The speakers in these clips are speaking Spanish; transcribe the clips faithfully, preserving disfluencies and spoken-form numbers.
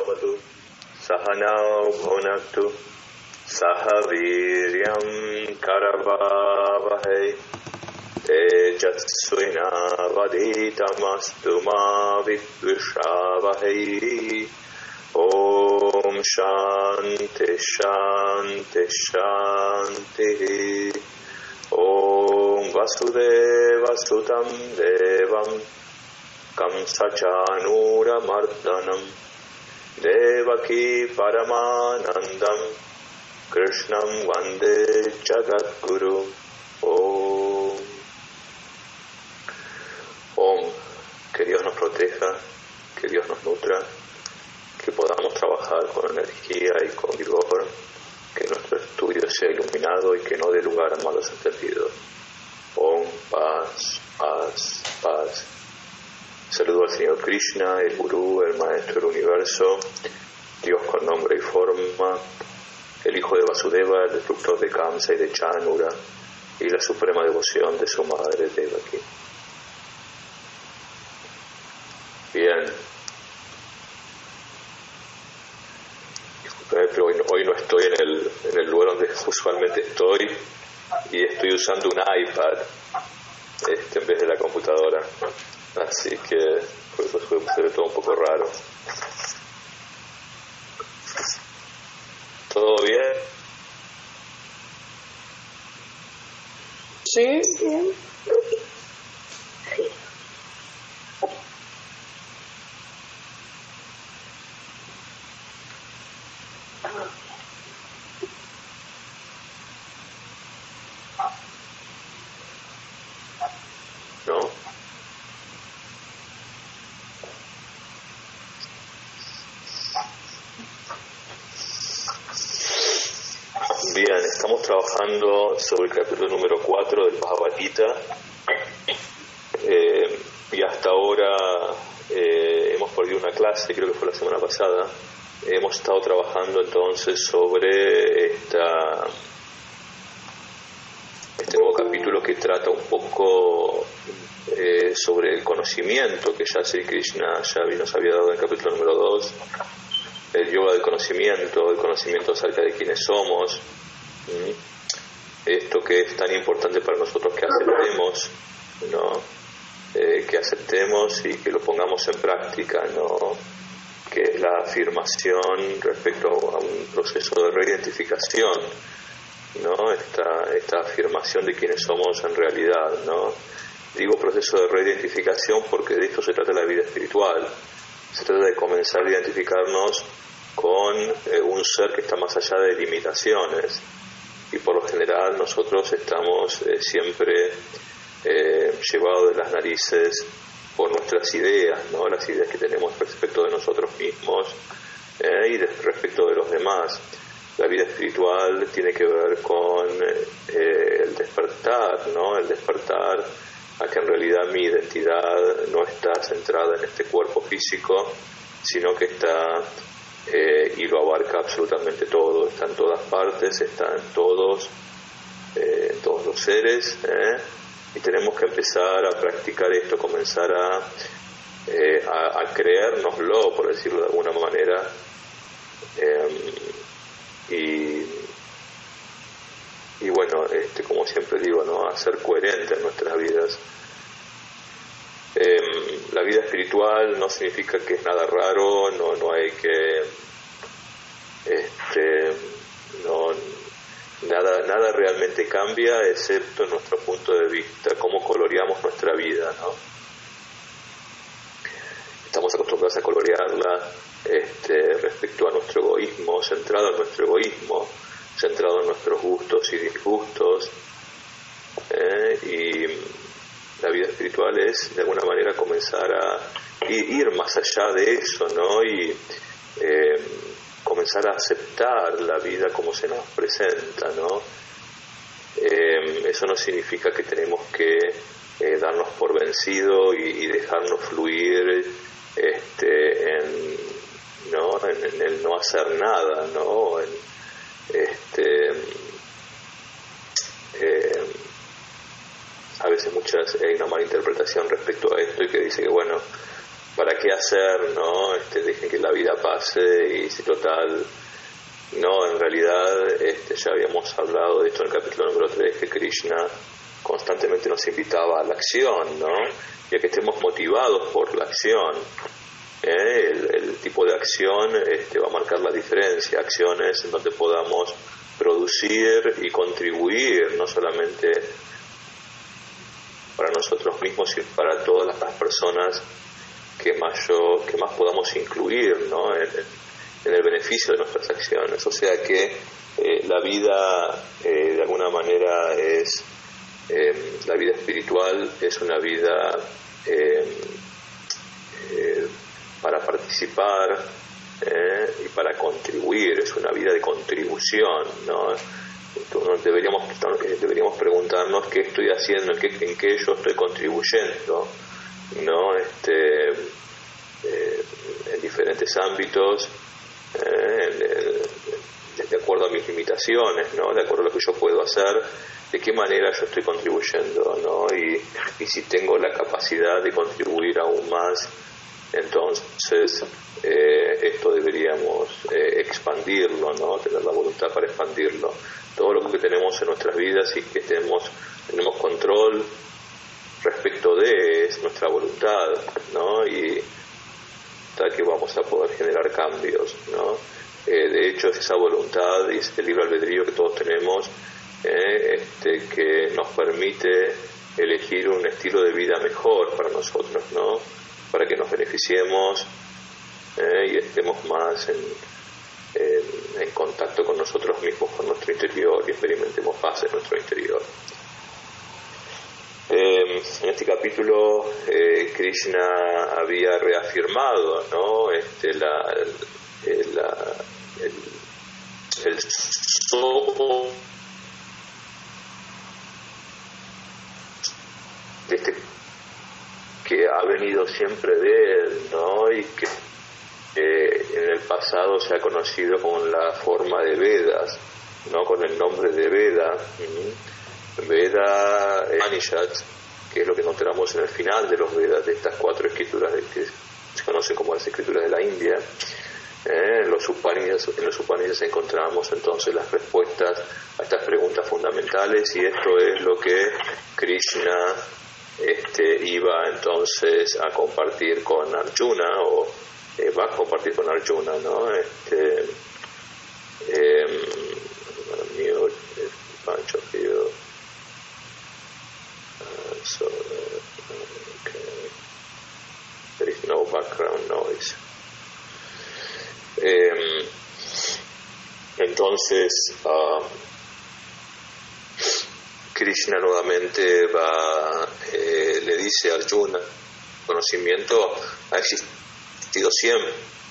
bhavatu sahanau bhunaktu saha viryam karavavahai tejatsvina vaditamastu ma vidvishavahai. Om Shanti Shanti Shanti. Om Vasudeva Sutam Devam Kamsachanura Mardanam Devaki Paramanandam Krishnam Vande Jagadguru. Om. Om. Que Dios nos proteja, que Dios nos nutra, que podamos trabajar con energía y con vigor, que nuestro estudio sea iluminado y que no dé lugar a malos entendidos. Om, paz, paz, paz. Saludo al Señor Krishna, el Gurú, el Maestro del Universo, Dios con nombre y forma, el Hijo de Vasudeva, el destructor de Kamsa y de Chanura, y la suprema devoción de su madre Devaki. Bien. Pero hoy no, hoy no estoy en el, en el lugar donde usualmente estoy y estoy usando un iPad este, en vez de la computadora, así que por eso se ve todo un poco raro. ¿Todo bien? Sí, bien. Sí. ¿No? Bien, estamos trabajando sobre el capítulo número cuatro del Bhagavad Gita eh, y hasta ahora eh, hemos perdido una clase, creo que fue la semana pasada. Hemos estado trabajando entonces sobre esta, este nuevo capítulo que trata un poco eh, sobre el conocimiento que ya Sri Krishna ya nos había dado en el capítulo número dos, el yoga del conocimiento, el conocimiento acerca de quiénes somos, ¿Mm? esto que es tan importante para nosotros que aceptemos, ¿no? Eh, que aceptemos y que lo pongamos en práctica, ¿no? Que es la afirmación respecto a un proceso de reidentificación, ¿no? Esta, esta afirmación de quiénes somos en realidad, ¿no? Digo proceso de reidentificación porque de esto se trata la vida espiritual. Se trata de comenzar a identificarnos con eh, un ser que está más allá de limitaciones, y por lo general nosotros estamos eh, siempre eh, llevados de las narices por nuestras ideas, ¿no? Las ideas que tenemos respecto de nosotros mismos eh, y de, respecto de los demás. La vida espiritual tiene que ver con eh, el despertar, ¿no? El despertar a que en realidad mi identidad no está centrada en este cuerpo físico, sino que está eh, y lo abarca absolutamente todo, está en todas partes, está en todos, eh, en todos los seres, ¿eh? Y tenemos que empezar a practicar esto, comenzar a, eh, a, a creérnoslo, por decirlo de alguna manera, eh, y, y bueno, este, como siempre digo, ¿no? A ser coherente en nuestras vidas. Eh, la vida espiritual no significa que es nada raro, no, no hay que, este, no, nada, nada realmente cambia excepto nuestro punto de vista, cómo coloreamos nuestra vida, ¿no? Estamos acostumbrados a colorearla este, respecto a nuestro egoísmo, centrado en nuestro egoísmo, centrado en nuestros gustos y disgustos, ¿eh? Y la vida espiritual es de alguna manera comenzar a ir, ir más allá de eso, ¿no? Y eh, comenzar a aceptar la vida como se nos presenta, ¿no? Eh, eso no significa que tenemos que eh, darnos por vencido y, y dejarnos fluir este, en, ¿no? En, en el no hacer nada, ¿no? En, este, eh, a veces muchas hay una mala interpretación respecto a esto y que dice que bueno, ¿para qué hacer? ¿No? Este, dejen que la vida pase y si total, no, en realidad este, ya habíamos hablado de esto en el capítulo número tres, que Krishna constantemente nos invitaba a la acción, ¿no? Y a que estemos motivados por la acción. ¿Eh? El, el tipo de acción este, va a marcar la diferencia, acciones en donde podamos producir y contribuir, no solamente para nosotros mismos, sino para todas las personas que más, yo, que más podamos incluir, ¿no? en, en el beneficio de nuestras acciones. O sea que eh, la vida eh, de alguna manera es, eh, la vida espiritual es una vida eh, eh, para participar eh, y para contribuir, es una vida de contribución, ¿no? Entonces deberíamos, deberíamos preguntarnos qué estoy haciendo, en qué, en qué yo estoy contribuyendo, ¿no? Este, eh, en diferentes ámbitos, eh, en, en, de acuerdo a mis limitaciones, ¿no? De acuerdo a lo que yo puedo hacer, de qué manera yo estoy contribuyendo, ¿no? Y, y si tengo la capacidad de contribuir aún más, entonces eh, esto deberíamos eh, expandirlo, ¿no? Tener la voluntad para expandirlo. Todo lo que tenemos en nuestras vidas y que tenemos, tenemos control respecto de es nuestra voluntad, ¿no? Y hasta que vamos a poder generar cambios, ¿no? Eh, de hecho es esa voluntad y ese libre albedrío que todos tenemos eh, este, que nos permite elegir un estilo de vida mejor para nosotros, ¿no? Para que nos beneficiemos eh, y estemos más en, en, en contacto con nosotros mismos, con nuestro interior, y experimentemos paz en nuestro interior. Eh, en este capítulo eh, Krishna había reafirmado, ¿no? este, la, el, la, el, el so este que ha venido siempre de él, ¿no? Y que eh, en el pasado se ha conocido con la forma de Vedas, ¿no? Con el nombre de Veda. Uh-huh. Veda Upanishads, que es lo que encontramos en el final de los Vedas, de estas cuatro escrituras que se conocen como las escrituras de la India. Eh, en los Upanishads, en los Upanishads encontramos entonces las respuestas a estas preguntas fundamentales, y esto es lo que Krishna Este, iba entonces a compartir con Arjuna, o eh, va a compartir con Arjuna, ¿no? Este, eh, mute a bunch of you. Uh, so, uh, okay. There is no background noise. Eh, entonces, uh, Krishna nuevamente va, eh, le dice a Arjuna, conocimiento ha existido siempre,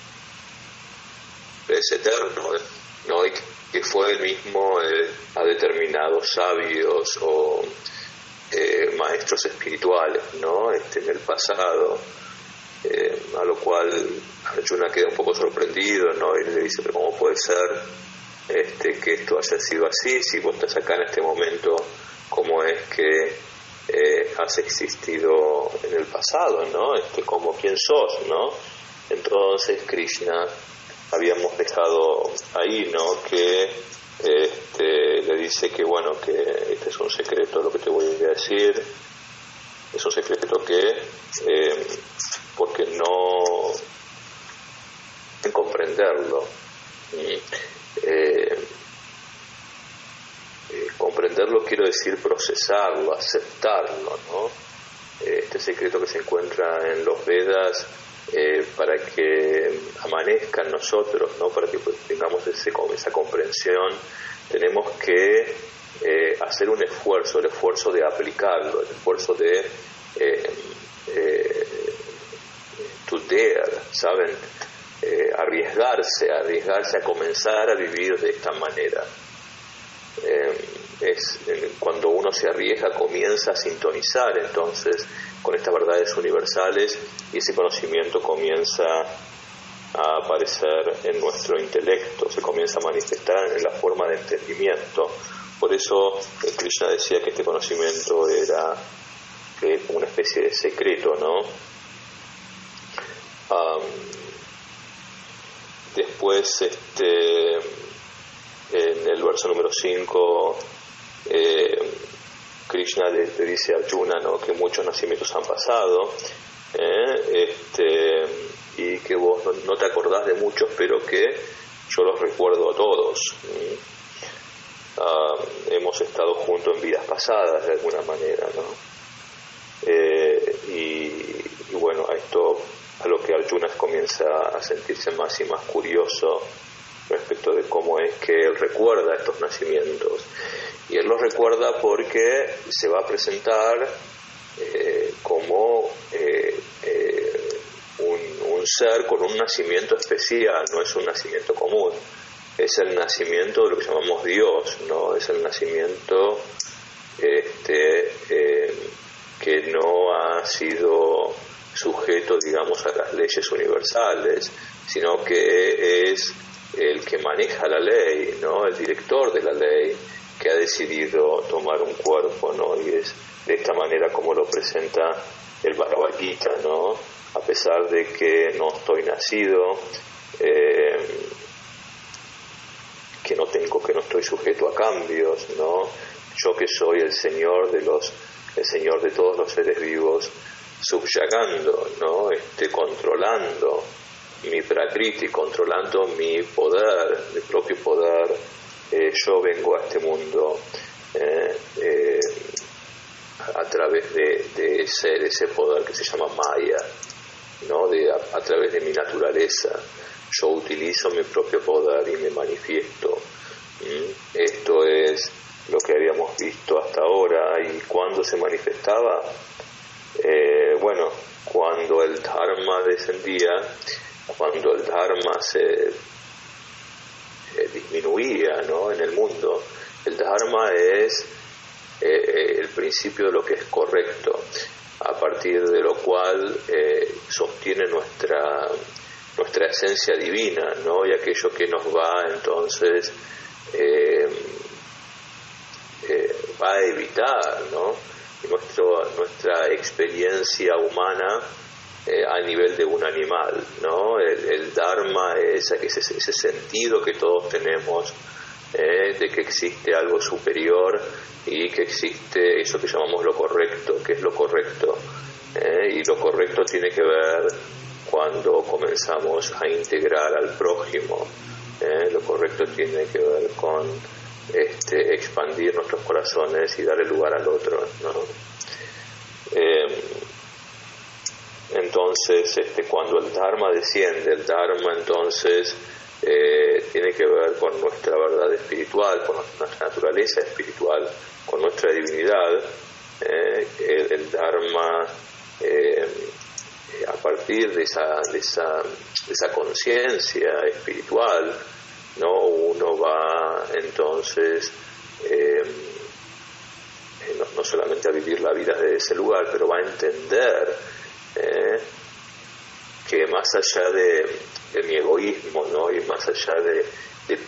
es eterno, ¿no? Y que fue él mismo eh, a determinados sabios o eh, maestros espirituales, ¿no? Este, en el pasado, eh, a lo cual Arjuna queda un poco sorprendido, ¿no? Y le dice, pero ¿cómo puede ser este, que esto haya sido así? Si vos estás acá en este momento, ¿cómo es que eh, has existido en el pasado, ¿no? Este, como quién sos, ¿no? Entonces Krishna, habíamos dejado ahí, ¿no? Que este, le dice que bueno, que este es un secreto lo que te voy a decir, es un secreto que eh, porque no en comprenderlo. Eh, Eh, comprenderlo quiero decir procesarlo, aceptarlo, ¿no? Eh, este secreto que se encuentra en los Vedas, eh, para que amanezca en nosotros, ¿no? Para que pues, tengamos ese, esa comprensión, tenemos que eh, hacer un esfuerzo, el esfuerzo de aplicarlo, el esfuerzo de eh, eh, to dare, ¿saben? Eh, arriesgarse, arriesgarse a comenzar a vivir de esta manera. Eh, es eh, cuando uno se arriesga, comienza a sintonizar entonces con estas verdades universales, y ese conocimiento comienza a aparecer en nuestro intelecto, se comienza a manifestar en la forma de entendimiento. Por eso eh, Krishna decía que este conocimiento era eh, una especie de secreto, ¿no? Um, después, este, en el verso número cinco, eh, Krishna le, le dice a Arjuna, ¿no?, que muchos nacimientos han pasado, eh, este, y que vos no, no te acordás de muchos, pero que yo los recuerdo a todos. ¿Mm? Uh, hemos estado juntos en vidas pasadas de alguna manera, ¿no? Eh, y, y bueno, a esto, a lo que Arjuna comienza a sentirse más y más curioso respecto de cómo es que él recuerda estos nacimientos. Y él los recuerda porque se va a presentar eh, como eh, eh, un, un ser con un nacimiento especial, no es un nacimiento común. Es el nacimiento de lo que llamamos Dios, ¿no? Es el nacimiento este, eh, que no ha sido sujeto, digamos, a las leyes universales, sino que es el que maneja la ley, ¿no? El director de la ley, que ha decidido tomar un cuerpo, ¿no? Y es de esta manera como lo presenta el Bhagavad Gita, ¿no? A pesar de que no estoy nacido, eh, que no tengo, que no estoy sujeto a cambios, ¿no? Yo que soy el Señor de los, el Señor de todos los seres vivos, subyugando, ¿no? Este, controlando mi prakriti, controlando mi poder, mi propio poder. Eh, yo vengo a este mundo eh, eh, a través de, de ese, de ese poder que se llama Maya, ¿no? De, a, a través de mi naturaleza. Yo utilizo mi propio poder y me manifiesto. ¿Mm? Esto es lo que habíamos visto hasta ahora. ¿Y cuándo se manifestaba? Eh, bueno, cuando el Dharma descendía, cuando el Dharma se eh, disminuía, ¿no?, en el mundo. El Dharma es eh, el principio de lo que es correcto, a partir de lo cual eh, sostiene nuestra nuestra esencia divina, ¿no? Y aquello que nos va entonces eh, eh, va a evitar, ¿no?, Nuestro, nuestra experiencia humana eh, a nivel de un animal, ¿no? El, el Dharma es ese, ese sentido que todos tenemos eh, de que existe algo superior y que existe eso que llamamos lo correcto. ¿Qué es lo correcto? Eh, y lo correcto tiene que ver cuando comenzamos a integrar al prójimo. Eh, lo correcto tiene que ver con Este, expandir nuestros corazones y darle lugar al otro, ¿no? Eh, entonces, este, cuando el Dharma desciende, el Dharma entonces eh, tiene que ver con nuestra verdad espiritual, con nuestra naturaleza espiritual, con nuestra divinidad. Eh, el, el Dharma, eh, a partir de esa, de esa, de esa conciencia espiritual, no, uno va entonces eh, no, no solamente a vivir la vida de ese lugar, pero va a entender eh, que más allá de, de mi egoísmo, ¿no?, y más allá de, de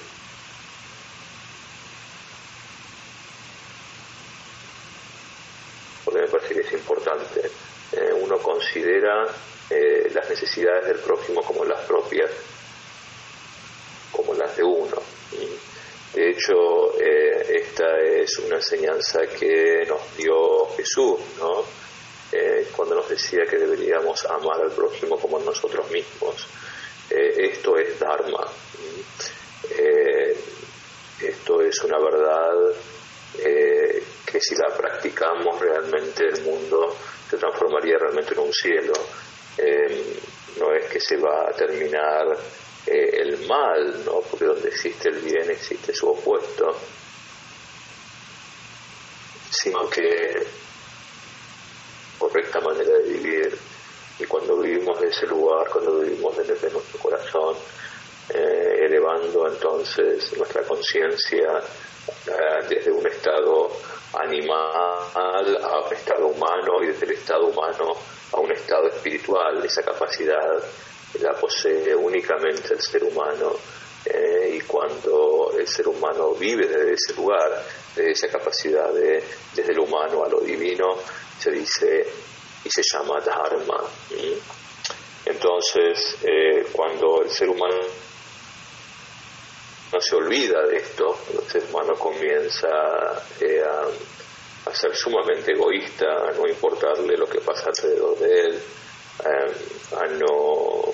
porque me parece que es importante, eh, uno considera eh, las necesidades del prójimo como las propias, como las de uno. De hecho, eh, esta es una enseñanza que nos dio Jesús, ¿no? Eh, cuando nos decía que deberíamos amar al prójimo como a nosotros mismos. Eh, esto es Dharma. Eh, esto es una verdad eh, que si la practicamos realmente el mundo se transformaría realmente en un cielo. Eh, no es que se va a terminar Eh, el mal, ¿no?, porque donde existe el bien existe su opuesto, sino que correcta manera de vivir. Y cuando vivimos de ese lugar, cuando vivimos desde nuestro corazón, eh, elevando entonces nuestra conciencia eh, desde un estado animal a un estado humano, y desde el estado humano a un estado espiritual, esa capacidad la posee únicamente el ser humano, eh, y cuando el ser humano vive desde ese lugar, desde esa capacidad de, desde lo humano a lo divino, se dice y se llama Dharma. ¿Mm? Entonces, eh, cuando el ser humano no se olvida de esto, el ser humano comienza eh, a, a ser sumamente egoísta, a no importarle lo que pasa alrededor de él, eh, a no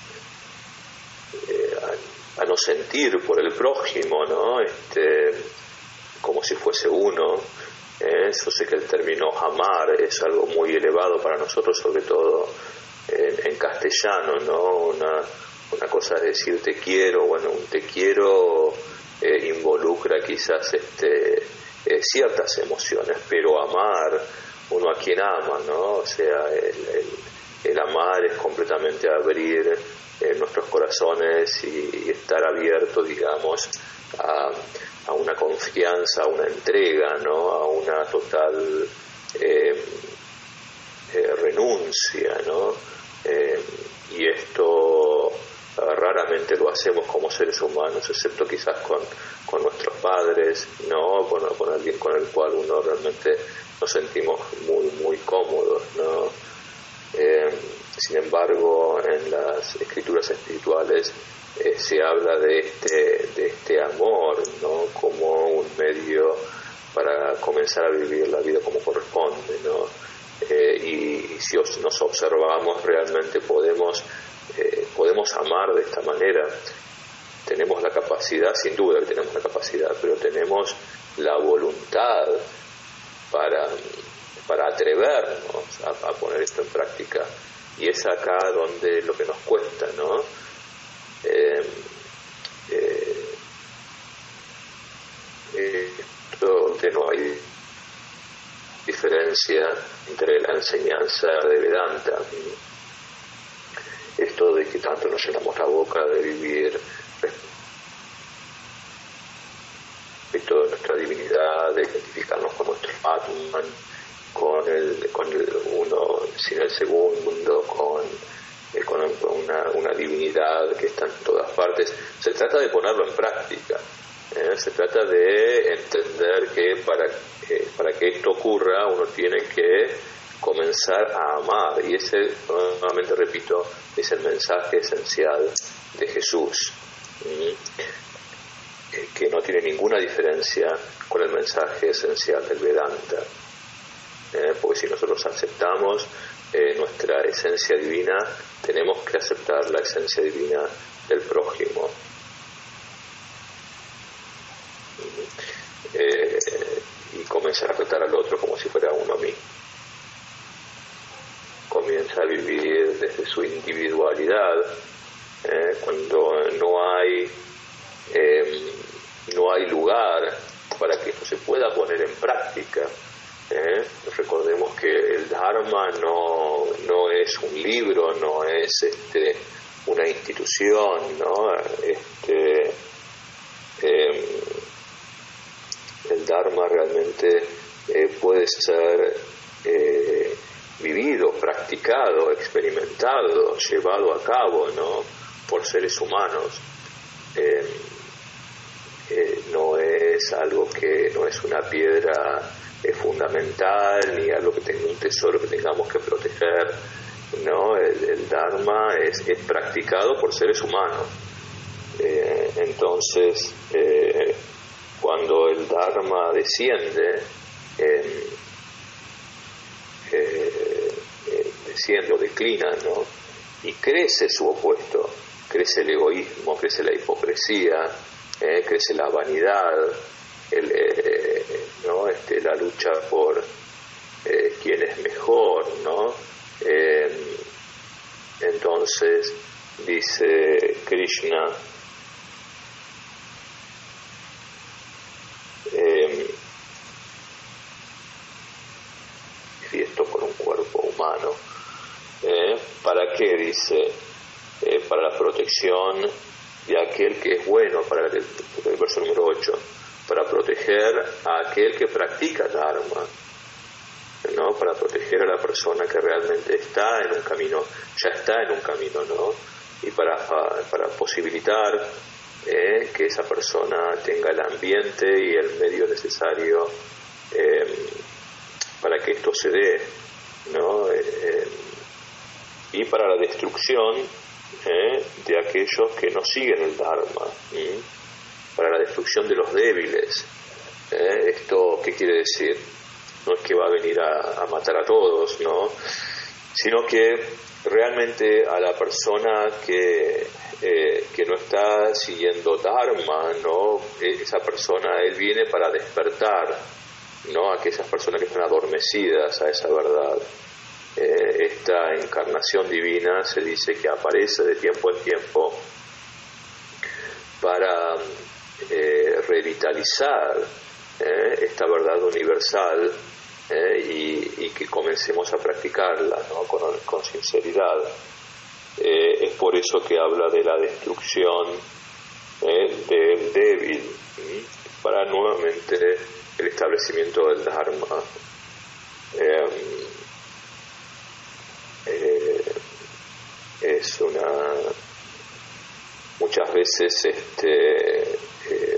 eh, a, a no sentir por el prójimo, ¿no? Este, como si fuese uno. Eh, yo sé que el término amar es algo muy elevado para nosotros, sobre todo en, en castellano, ¿no? Una Una cosa es decir te quiero, bueno, un te quiero eh, involucra quizás este, eh, ciertas emociones, pero amar, uno a quien ama, ¿no? O sea, el, el, el amar es completamente abrir eh, nuestros corazones y, y estar abierto, digamos, a, a una confianza, a una entrega, ¿no? A una total eh, eh, renuncia, ¿no? Eh, y esto raramente lo hacemos como seres humanos, excepto quizás con, con nuestros padres, no con, con alguien con el cual uno realmente nos sentimos muy muy cómodos, ¿no? Eh, sin embargo, en las escrituras espirituales eh, se habla de este de este amor, ¿no? Como un medio para comenzar a vivir la vida como corresponde, ¿no? Eh, y, y si os, nos observamos, realmente podemos Eh, podemos amar de esta manera. Tenemos la capacidad, sin duda que tenemos la capacidad, pero tenemos la voluntad para, para atrevernos a, a poner esto en práctica. Y es acá donde lo que nos cuesta, ¿no? Eh, eh, esto de no hay diferencia entre la enseñanza de Vedanta, esto de que tanto nos llenamos la boca de vivir respecto de nuestra divinidad, de identificarnos con nuestro Atman, con el, con el uno sin el segundo, con, eh, con una, una divinidad que está en todas partes. Se trata de ponerlo en práctica, ¿eh? Se trata de entender que para, eh, para que esto ocurra uno tiene que comenzar a amar, y ese, nuevamente repito, es el mensaje esencial de Jesús, ¿sí? Que no tiene ninguna diferencia con el mensaje esencial del Vedanta, ¿eh? Porque si nosotros aceptamos eh, nuestra esencia divina, tenemos que aceptar la esencia divina del prójimo, eh, y comenzar a tratar al otro como si fuera uno mismo. Comienza a vivir desde su individualidad, eh, cuando no hay eh, no hay lugar para que esto se pueda poner en práctica. Eh. Recordemos que el Dharma no, no es un libro, no es este, una institución, ¿no? Este, eh, el Dharma realmente eh, puede ser eh, vivido, practicado, experimentado, llevado a cabo, ¿no? Por seres humanos. Eh, eh, no es algo que no es una piedra eh, fundamental, ni algo que tenga un tesoro que tengamos que proteger, ¿no? El, el Dharma es, es practicado por seres humanos. Eh, entonces, eh, cuando el Dharma desciende, eh, eh, eh, desciende o declina, ¿no? Y crece su opuesto, crece el egoísmo, crece la hipocresía, eh, crece la vanidad, el, eh, ¿no? este, la lucha por eh, quién es mejor, ¿no? Eh, entonces dice Krishna, eh, y esto por un cuerpo humano, eh, ¿para qué? Dice, eh, para la protección de aquel que es bueno, para el, el verso número ocho, para proteger a aquel que practica Dharma, ¿no? Para proteger a la persona que realmente está en un camino, ya está en un camino, ¿no? Y para, para posibilitar eh, que esa persona tenga el ambiente y el medio necesario eh, para que esto se dé, ¿no? Eh, y para la destrucción eh, de aquellos que no siguen el Dharma, ¿sí? Para la destrucción de los débiles. Eh, ¿Esto qué quiere decir? No es que va a venir a, a matar a todos, ¿no? Sino que realmente a la persona que, eh, que no está siguiendo Dharma, ¿no? Esa persona, él viene para despertar, ¿no? A aquellas personas que están adormecidas a esa verdad. Eh, esta encarnación divina se dice que aparece de tiempo en tiempo para eh, revitalizar eh, esta verdad universal eh, y, y que comencemos a practicarla, ¿no? con, con sinceridad. Eh, es por eso que habla de la destrucción eh, del débil, ¿sí? Para nuevamente el establecimiento del Dharma. Eh, eh, es una muchas veces este eh,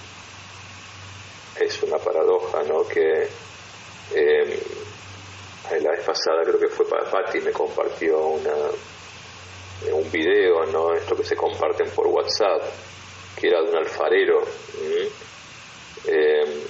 es una paradoja, ¿no? Que eh, la vez pasada creo que fue para Patti, me compartió una un video, ¿no? Esto que se comparten por WhatsApp, que era de un alfarero, ¿sí? eh,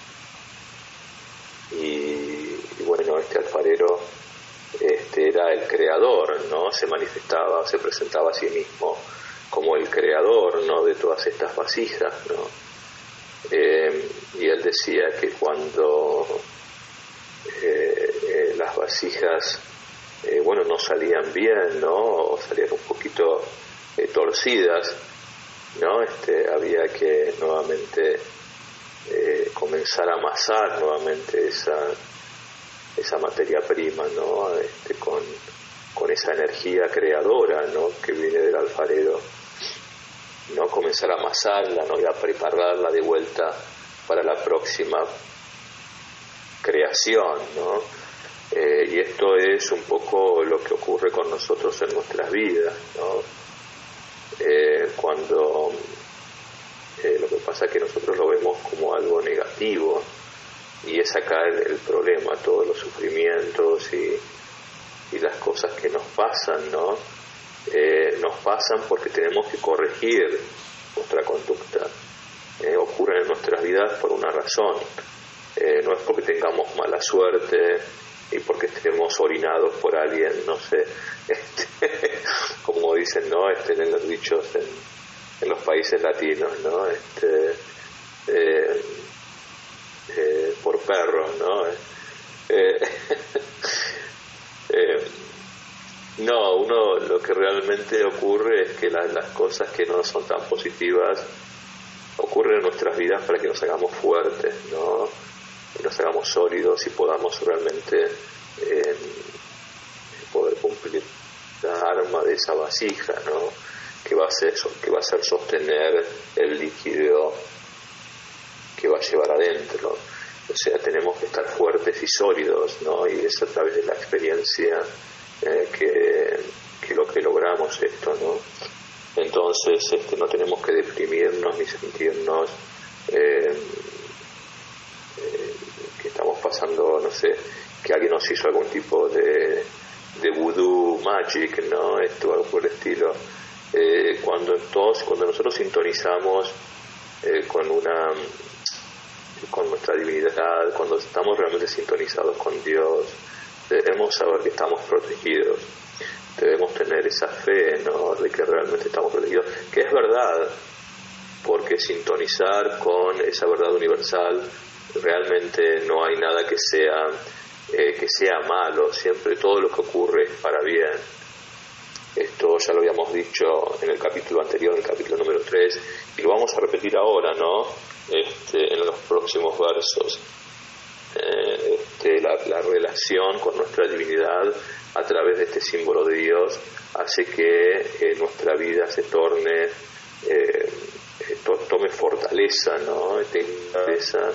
y, y bueno, este alfarero este era el creador, ¿no? Se manifestaba, se presentaba a sí mismo como el creador, ¿no? De todas estas vasijas, ¿no? Eh, y él decía que cuando eh, eh, las vasijas eh, bueno, no salían bien, ¿no? O salían un poquito eh, torcidas, ¿no? Este, había que nuevamente eh, comenzar a amasar nuevamente esa esa materia prima, ¿no? Este, con, con esa energía creadora, ¿no? Que viene del alfarero, ¿no? Comenzar a amasarla, ¿no? Y a prepararla de vuelta para la próxima creación, ¿no? Eh, y esto es un poco lo que ocurre con nosotros en nuestras vidas, ¿no? Eh, cuando eh, lo que pasa es que nosotros lo vemos como algo negativo, y es acá el, el problema, todos los sufrimientos y, y las cosas que nos pasan, ¿no? Eh, nos pasan porque tenemos que corregir nuestra conducta. Eh, ocurren en nuestras vidas por una razón. Eh, no es porque tengamos mala suerte y porque estemos orinados por alguien, no sé, este, como dicen, ¿no? Este, en los dichos en, en los países latinos, ¿no? Este, eh, Eh, por perros, ¿no? Eh, eh, no, uno lo que realmente ocurre es que la, las cosas que no son tan positivas ocurren en nuestras vidas para que nos hagamos fuertes, ¿no? Y nos hagamos sólidos y podamos realmente eh, poder cumplir la arma de esa vasija, ¿no? Que va a ser, que va a ser sostener el líquido que va a llevar adentro. O sea, tenemos que estar fuertes y sólidos, ¿no? Y es a través de la experiencia eh, que, que lo que logramos esto, ¿no? Entonces este, no tenemos que deprimirnos ni sentirnos eh, eh, que estamos pasando, no sé, que alguien nos hizo algún tipo de, de voodoo magic, ¿no? Esto, algo por el estilo. Eh, cuando, todos, cuando nosotros sintonizamos eh, con una con nuestra divinidad, cuando estamos realmente sintonizados con Dios, debemos saber que estamos protegidos, debemos tener esa fe, ¿no? De que realmente estamos protegidos, que es verdad, porque sintonizar con esa verdad universal realmente no hay nada que sea eh, que sea malo, siempre todo lo que ocurre es para bien. Esto ya lo habíamos dicho en el capítulo anterior, en el capítulo número tres, y lo vamos a repetir ahora, ¿no? Este, en los próximos versos. Eh, este, la, la relación con nuestra divinidad a través de este símbolo de Dios hace que eh, nuestra vida se torne, eh, to, tome fortaleza, ¿no? Tenga fortaleza,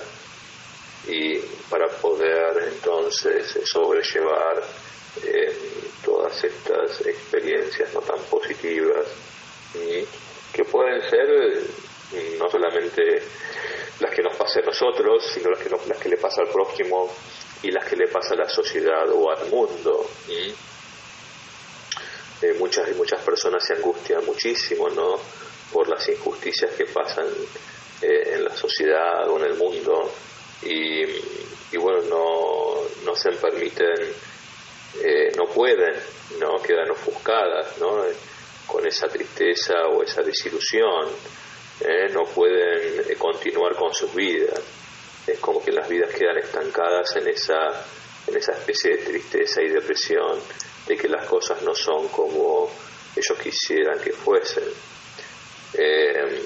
y para poder entonces sobrellevar eh, todas estas experiencias no tan positivas, ¿sí? Que pueden ser no solamente las que nos pasan a nosotros, sino las que, nos, las que le pasa al prójimo y las que le pasa a la sociedad o al mundo, ¿sí? eh, muchas muchas personas se angustian muchísimo, ¿no?, por las injusticias que pasan eh, en la sociedad o en el mundo, y, y bueno, no, no se permiten, eh, no pueden, ¿no?, quedan ofuscadas, ¿no?, con esa tristeza o esa desilusión, eh, no pueden eh, continuar con sus vidas. Es como que las vidas quedan estancadas en esa, en esa especie de tristeza y depresión de que las cosas no son como ellos quisieran que fuesen. Eh,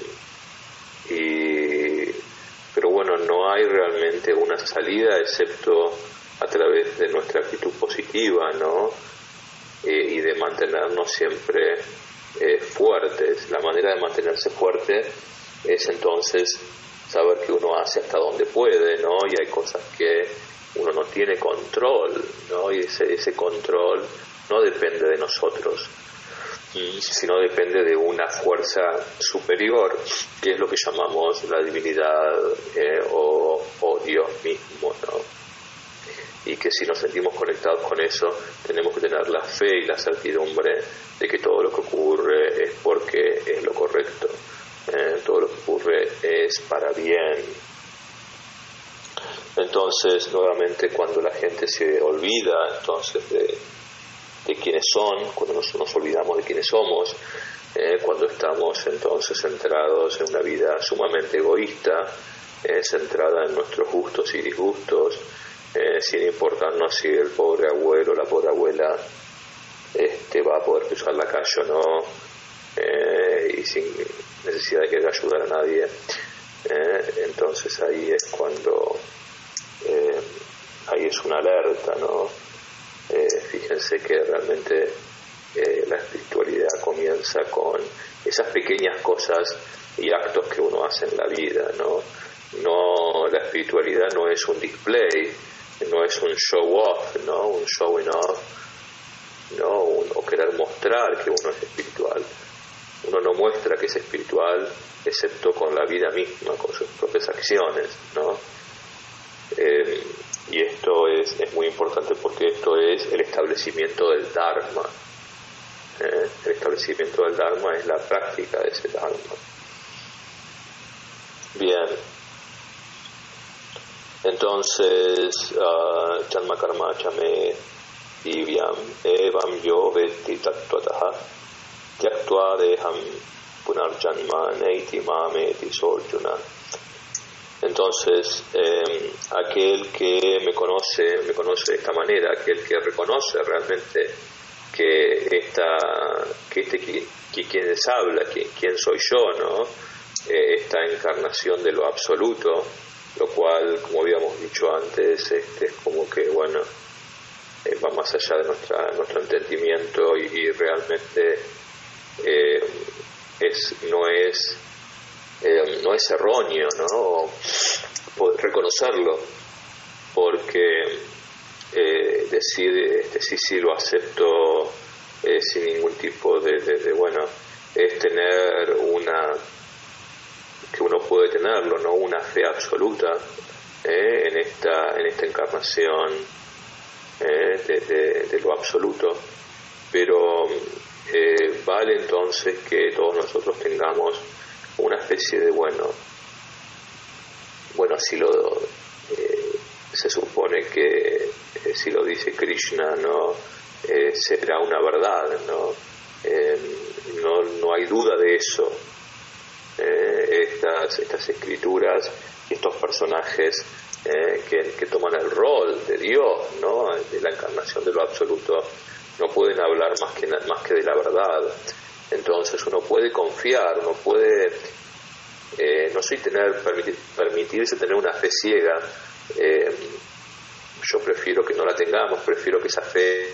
y, pero bueno, no hay realmente una salida excepto a través de nuestra actitud positiva, ¿no? Eh, y de mantenernos siempre eh, fuertes. La manera de mantenerse fuerte es entonces saber que uno hace hasta donde puede, ¿no? Y hay cosas que uno no tiene control, ¿no? Y ese, ese control no depende de nosotros, sino depende de una fuerza superior, que es lo que llamamos la divinidad eh, o, o Dios mismo, ¿no? Y que si nos sentimos conectados con eso, tenemos que tener la fe y la certidumbre de que todo lo que ocurre es porque es lo correcto, eh, todo lo que ocurre es para bien. Entonces, nuevamente, cuando la gente se olvida entonces de de quiénes son, cuando nos, nos olvidamos de quiénes somos, eh, cuando estamos entonces centrados en una vida sumamente egoísta, eh, centrada en nuestros gustos y disgustos, eh, sin importarnos si el pobre abuelo o la pobre abuela este, va a poder cruzar la calle o no, eh, y sin necesidad de querer ayudar a nadie, eh, entonces ahí es cuando eh, ahí es una alerta, ¿no? Eh, fíjense que realmente eh, la espiritualidad comienza con esas pequeñas cosas y actos que uno hace en la vida, ¿no? No, la espiritualidad no es un display, no es un show off, ¿no? Un showing off, ¿no? Un, o querer mostrar que uno es espiritual. Uno no muestra que es espiritual excepto con la vida misma, con sus propias acciones, ¿no? Eh, y esto es, es muy importante porque esto es el establecimiento del Dharma. ¿eh? El establecimiento del Dharma es la práctica de ese Dharma. Bien. Entonces, Janma Karma Chame Divyam Evam Yo Vetti Tattvataha Tyaktva Deham Punarjanma Neiti Mameti Sorjuna. Entonces, eh, aquel que me conoce, me conoce de esta manera, aquel que reconoce realmente que esta, que este que, que quien les habla, que, quién soy yo, ¿no? Eh, esta encarnación de lo absoluto, lo cual, como habíamos dicho antes, este, es como que, bueno, eh, va más allá de nuestra, nuestro entendimiento y, y realmente eh, es, no es Eh, no es erróneo, ¿no? Reconocerlo, porque eh, decir este, sí, sí, lo acepto eh, sin ningún tipo de, de, de, bueno, es tener una, que uno puede tenerlo, ¿no? Una fe absoluta eh, en esta en esta encarnación eh, de, de, de lo absoluto, pero eh, vale entonces que todos nosotros tengamos una especie de bueno bueno si lo eh, se supone que eh, si lo dice Krishna, no eh, será una verdad, no eh, no no hay duda de eso. eh, estas estas escrituras y estos personajes eh, que, que toman el rol de Dios, no de la encarnación de lo absoluto, no pueden hablar más que más que de la verdad. Entonces uno puede confiar, uno puede, eh, no sé, tener, permitir, permitirse tener una fe ciega. Eh, yo prefiero que no la tengamos, prefiero que esa fe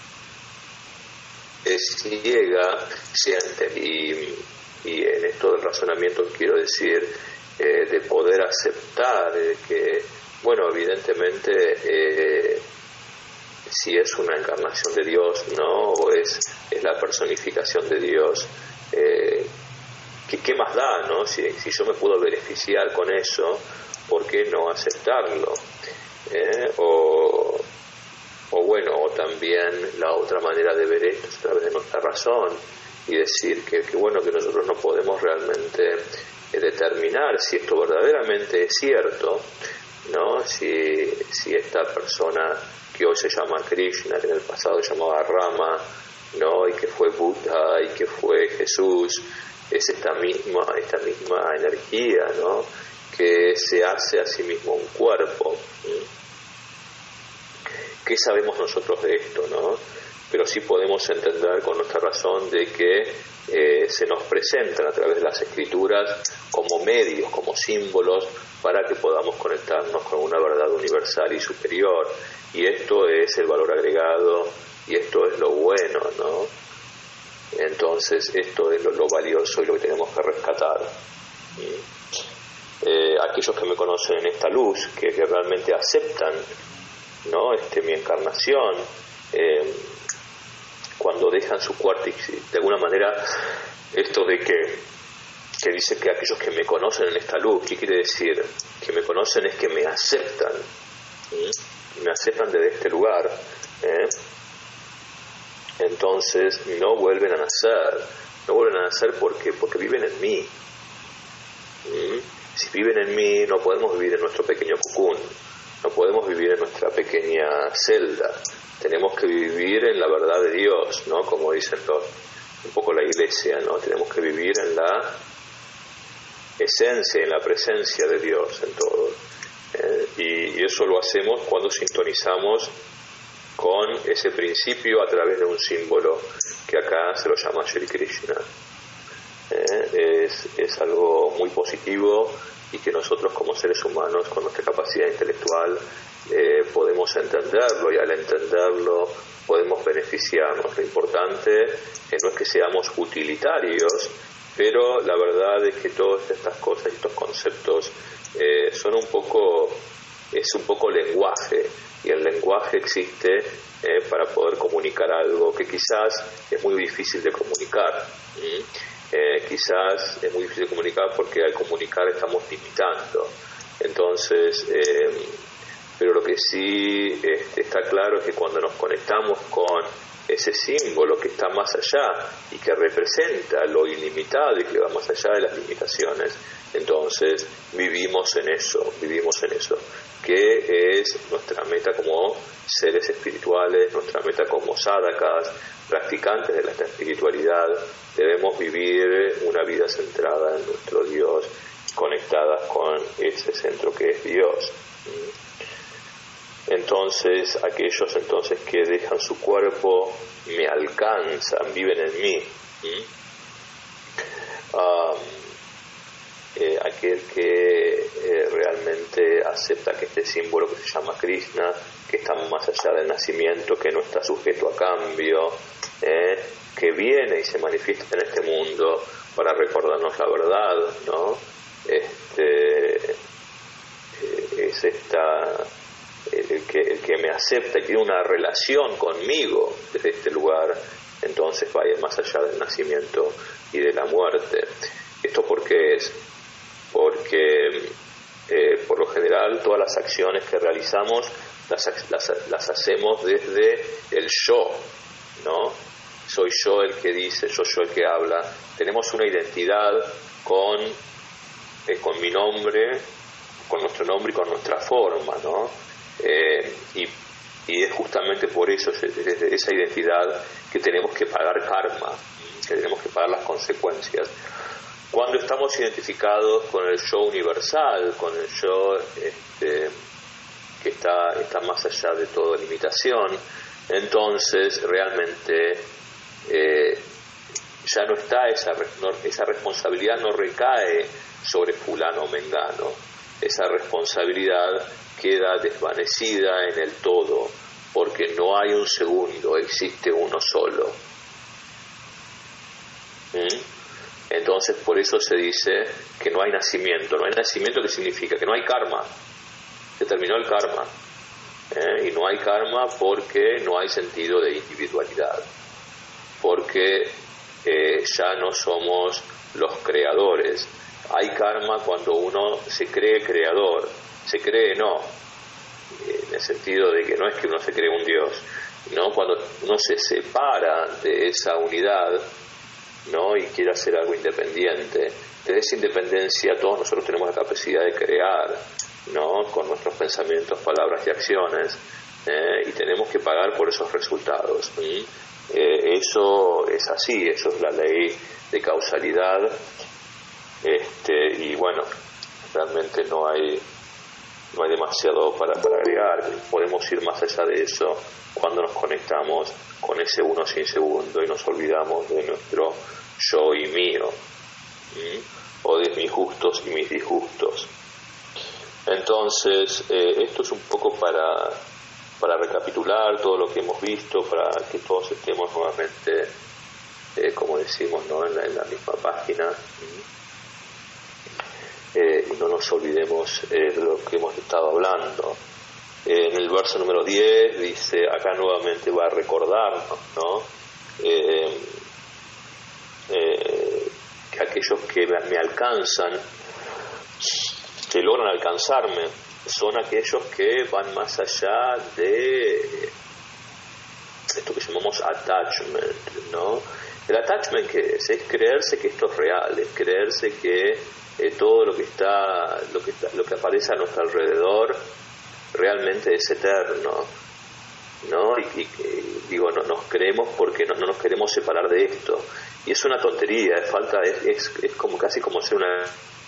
es ciega siente, y, y en esto del razonamiento quiero decir eh, de poder aceptar eh, que, bueno, evidentemente eh, si es una encarnación de Dios, ¿no? O es, es la personificación de Dios, eh, ¿qué, ¿qué más da, no? Si, si yo me puedo beneficiar con eso, ¿por qué no aceptarlo? Eh, o, O bueno, o también la otra manera de ver esto es a través de nuestra razón y decir que, que bueno, que nosotros no podemos realmente eh, determinar si esto verdaderamente es cierto, ¿no? Si, si esta persona que hoy se llama Krishna, que en el pasado se llamaba Rama, ¿no? Y que fue Buddha y que fue Jesús, es esta misma, esta misma energía, ¿no? Que se hace a sí mismo un cuerpo. ¿Qué sabemos nosotros de esto, no? Pero sí podemos entender con nuestra razón de que eh, se nos presentan a través de las escrituras como medios, como símbolos, para que podamos conectarnos con una verdad universal y superior. Y esto es el valor agregado, y esto es lo bueno, ¿no? Entonces, esto es lo, lo valioso y lo que tenemos que rescatar. Eh, aquellos que me conocen en esta luz, que, que realmente aceptan, ¿no? Este, mi encarnación, eh, cuando dejan su cuarto, y de alguna manera, esto de que, que dice que aquellos que me conocen en esta luz, ¿qué quiere decir? Que me conocen es que me aceptan, ¿sí? Me aceptan desde este lugar, ¿eh? Entonces no vuelven a nacer, no vuelven a nacer porque, porque viven en mí. ¿Mm? Si viven en mí, no podemos vivir en nuestro pequeño cocoon, no podemos vivir en nuestra pequeña celda, tenemos que vivir en la verdad de Dios, ¿no? Como dicen los, un poco la iglesia, ¿no? Tenemos que vivir en la esencia, en la presencia de Dios en todo. Eh, y, y eso lo hacemos cuando sintonizamos con ese principio a través de un símbolo que acá se lo llama Shri Krishna. Eh, es, es algo muy positivo y que nosotros como seres humanos con nuestra capacidad intelectual eh, podemos entenderlo, y al entenderlo podemos beneficiarnos. Lo importante es no es que seamos utilitarios, pero la verdad es que todas estas cosas, estos conceptos eh, son un poco, es un poco lenguaje, y el lenguaje existe eh, para poder comunicar algo que quizás es muy difícil de comunicar. ¿Mm? Eh, quizás es muy difícil de comunicar porque al comunicar estamos limitando. Entonces, eh, pero lo que sí este, está claro es que cuando nos conectamos con ese símbolo que está más allá y que representa lo ilimitado y que va más allá de las limitaciones, entonces vivimos en eso, vivimos en eso, que es nuestra meta como seres espirituales, nuestra meta como sadhakas, practicantes de la espiritualidad. Debemos vivir una vida centrada en nuestro Dios, conectadas con ese centro que es Dios. Entonces, aquellos entonces que dejan su cuerpo me alcanzan, viven en mí. Um, eh, aquel que eh, realmente acepta que este símbolo que se llama Krishna, que está más allá del nacimiento, que no está sujeto a cambio, eh, que viene y se manifiesta en este mundo para recordarnos la verdad, ¿no? Este, eh, es esta... El que, el que me acepta y tiene una relación conmigo desde este lugar, entonces vaya más allá del nacimiento y de la muerte. ¿Esto por qué es? Porque eh, por lo general todas las acciones que realizamos las, las, las hacemos desde el yo, ¿no? Soy yo el que dice, soy yo el que habla. Tenemos una identidad con, eh, con mi nombre, con nuestro nombre y con nuestra forma, ¿no? Eh, y, y es justamente por eso, desde esa identidad, que tenemos que pagar karma, que tenemos que pagar las consecuencias. Cuando estamos identificados con el yo universal, con el yo este, que está, está más allá de toda limitación, entonces realmente eh, ya no está esa, no, esa responsabilidad no recae sobre fulano o mengano. Esa responsabilidad queda desvanecida en el todo, porque no hay un segundo, existe uno solo. ¿Mm? Entonces, por eso se dice que no hay nacimiento. No hay nacimiento, ¿qué significa? Que no hay karma. Se terminó el karma. ¿Eh? Y no hay karma porque no hay sentido de individualidad. Porque eh, ya no somos los creadores. Hay karma cuando uno se cree creador, se cree no, en el sentido de que no es que uno se cree un Dios, ¿no? Cuando uno se separa de esa unidad, ¿no? Y quiere hacer algo independiente, de esa independencia todos nosotros tenemos la capacidad de crear, ¿no? Con nuestros pensamientos, palabras y acciones, ¿eh? Y tenemos que pagar por esos resultados, ¿sí? Eh, eso es así, eso es la ley de causalidad, este, y bueno, realmente no hay no hay demasiado para, para agregar. Podemos ir más allá de eso cuando nos conectamos con ese uno sin segundo y nos olvidamos de nuestro yo y mío, ¿sí? O de mis gustos y mis disgustos. Entonces, eh, esto es un poco para, para recapitular todo lo que hemos visto, para que todos estemos nuevamente, eh, como decimos, ¿no? en, la, en la misma página. Eh, y no nos olvidemos eh, de lo que hemos estado hablando. Eh, en el verso número diez dice, acá nuevamente va a recordarnos, ¿no? Eh, eh, que aquellos que me alcanzan, que logran alcanzarme, son aquellos que van más allá de esto que llamamos attachment, ¿no? El attachment, ¿qué es? Es creerse que esto es real, es creerse que eh, todo lo que está, lo que está, lo que aparece a nuestro alrededor realmente es eterno, ¿no? Y, y, y digo, no, nos creemos porque no, no nos queremos separar de esto, y es una tontería, es falta, es, es, es como casi como ser una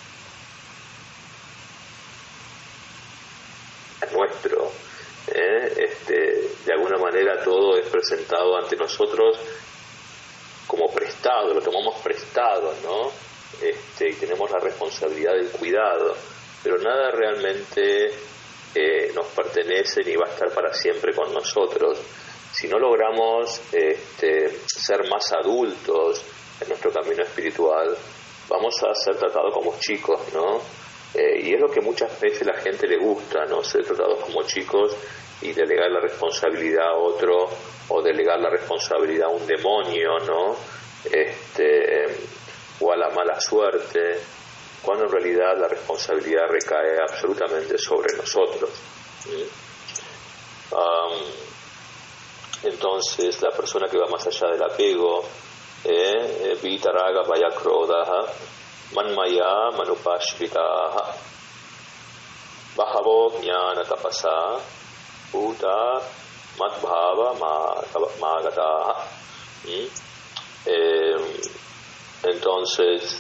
nuestro, ¿eh? este, de alguna manera todo es presentado ante nosotros como prestado, lo tomamos prestado, ¿no? Este, y tenemos la responsabilidad del cuidado, pero nada realmente eh, nos pertenece ni va a estar para siempre con nosotros. Si no logramos este, ser más adultos en nuestro camino espiritual, vamos a ser tratados como chicos, ¿no? Eh, y es lo que muchas veces la gente le gusta, ¿no? Ser tratados como chicos y delegar la responsabilidad a otro, o delegar la responsabilidad a un demonio, ¿no? Este, o a la mala suerte, cuando en realidad la responsabilidad recae absolutamente sobre nosotros. ¿Sí? Um, entonces, la persona que va más allá del apego, eh, vitaraga vayakrodaha, manmaya manupashvitaha, bahavo jnana tapasa, uta madbhava magataha. ¿Sí? Eh, entonces,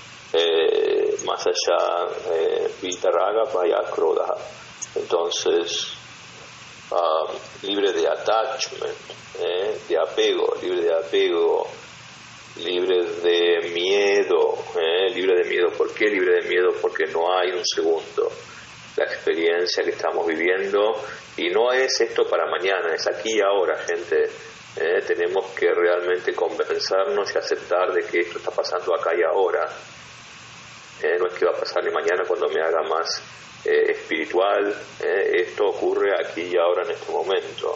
eh, más allá, eh, vitaraga vayakrodaha, entonces, uh, libre de attachment, eh, de apego, libre de apego, libre de miedo, eh, libre de miedo. ¿Por qué libre de miedo? Porque no hay un segundo. La experiencia que estamos viviendo, y no es esto para mañana, es aquí y ahora, gente. Eh, tenemos que realmente convencernos y aceptar de que esto está pasando acá y ahora. Eh, no es que va a pasar de mañana cuando me haga más eh, espiritual. Eh, esto ocurre aquí y ahora en este momento.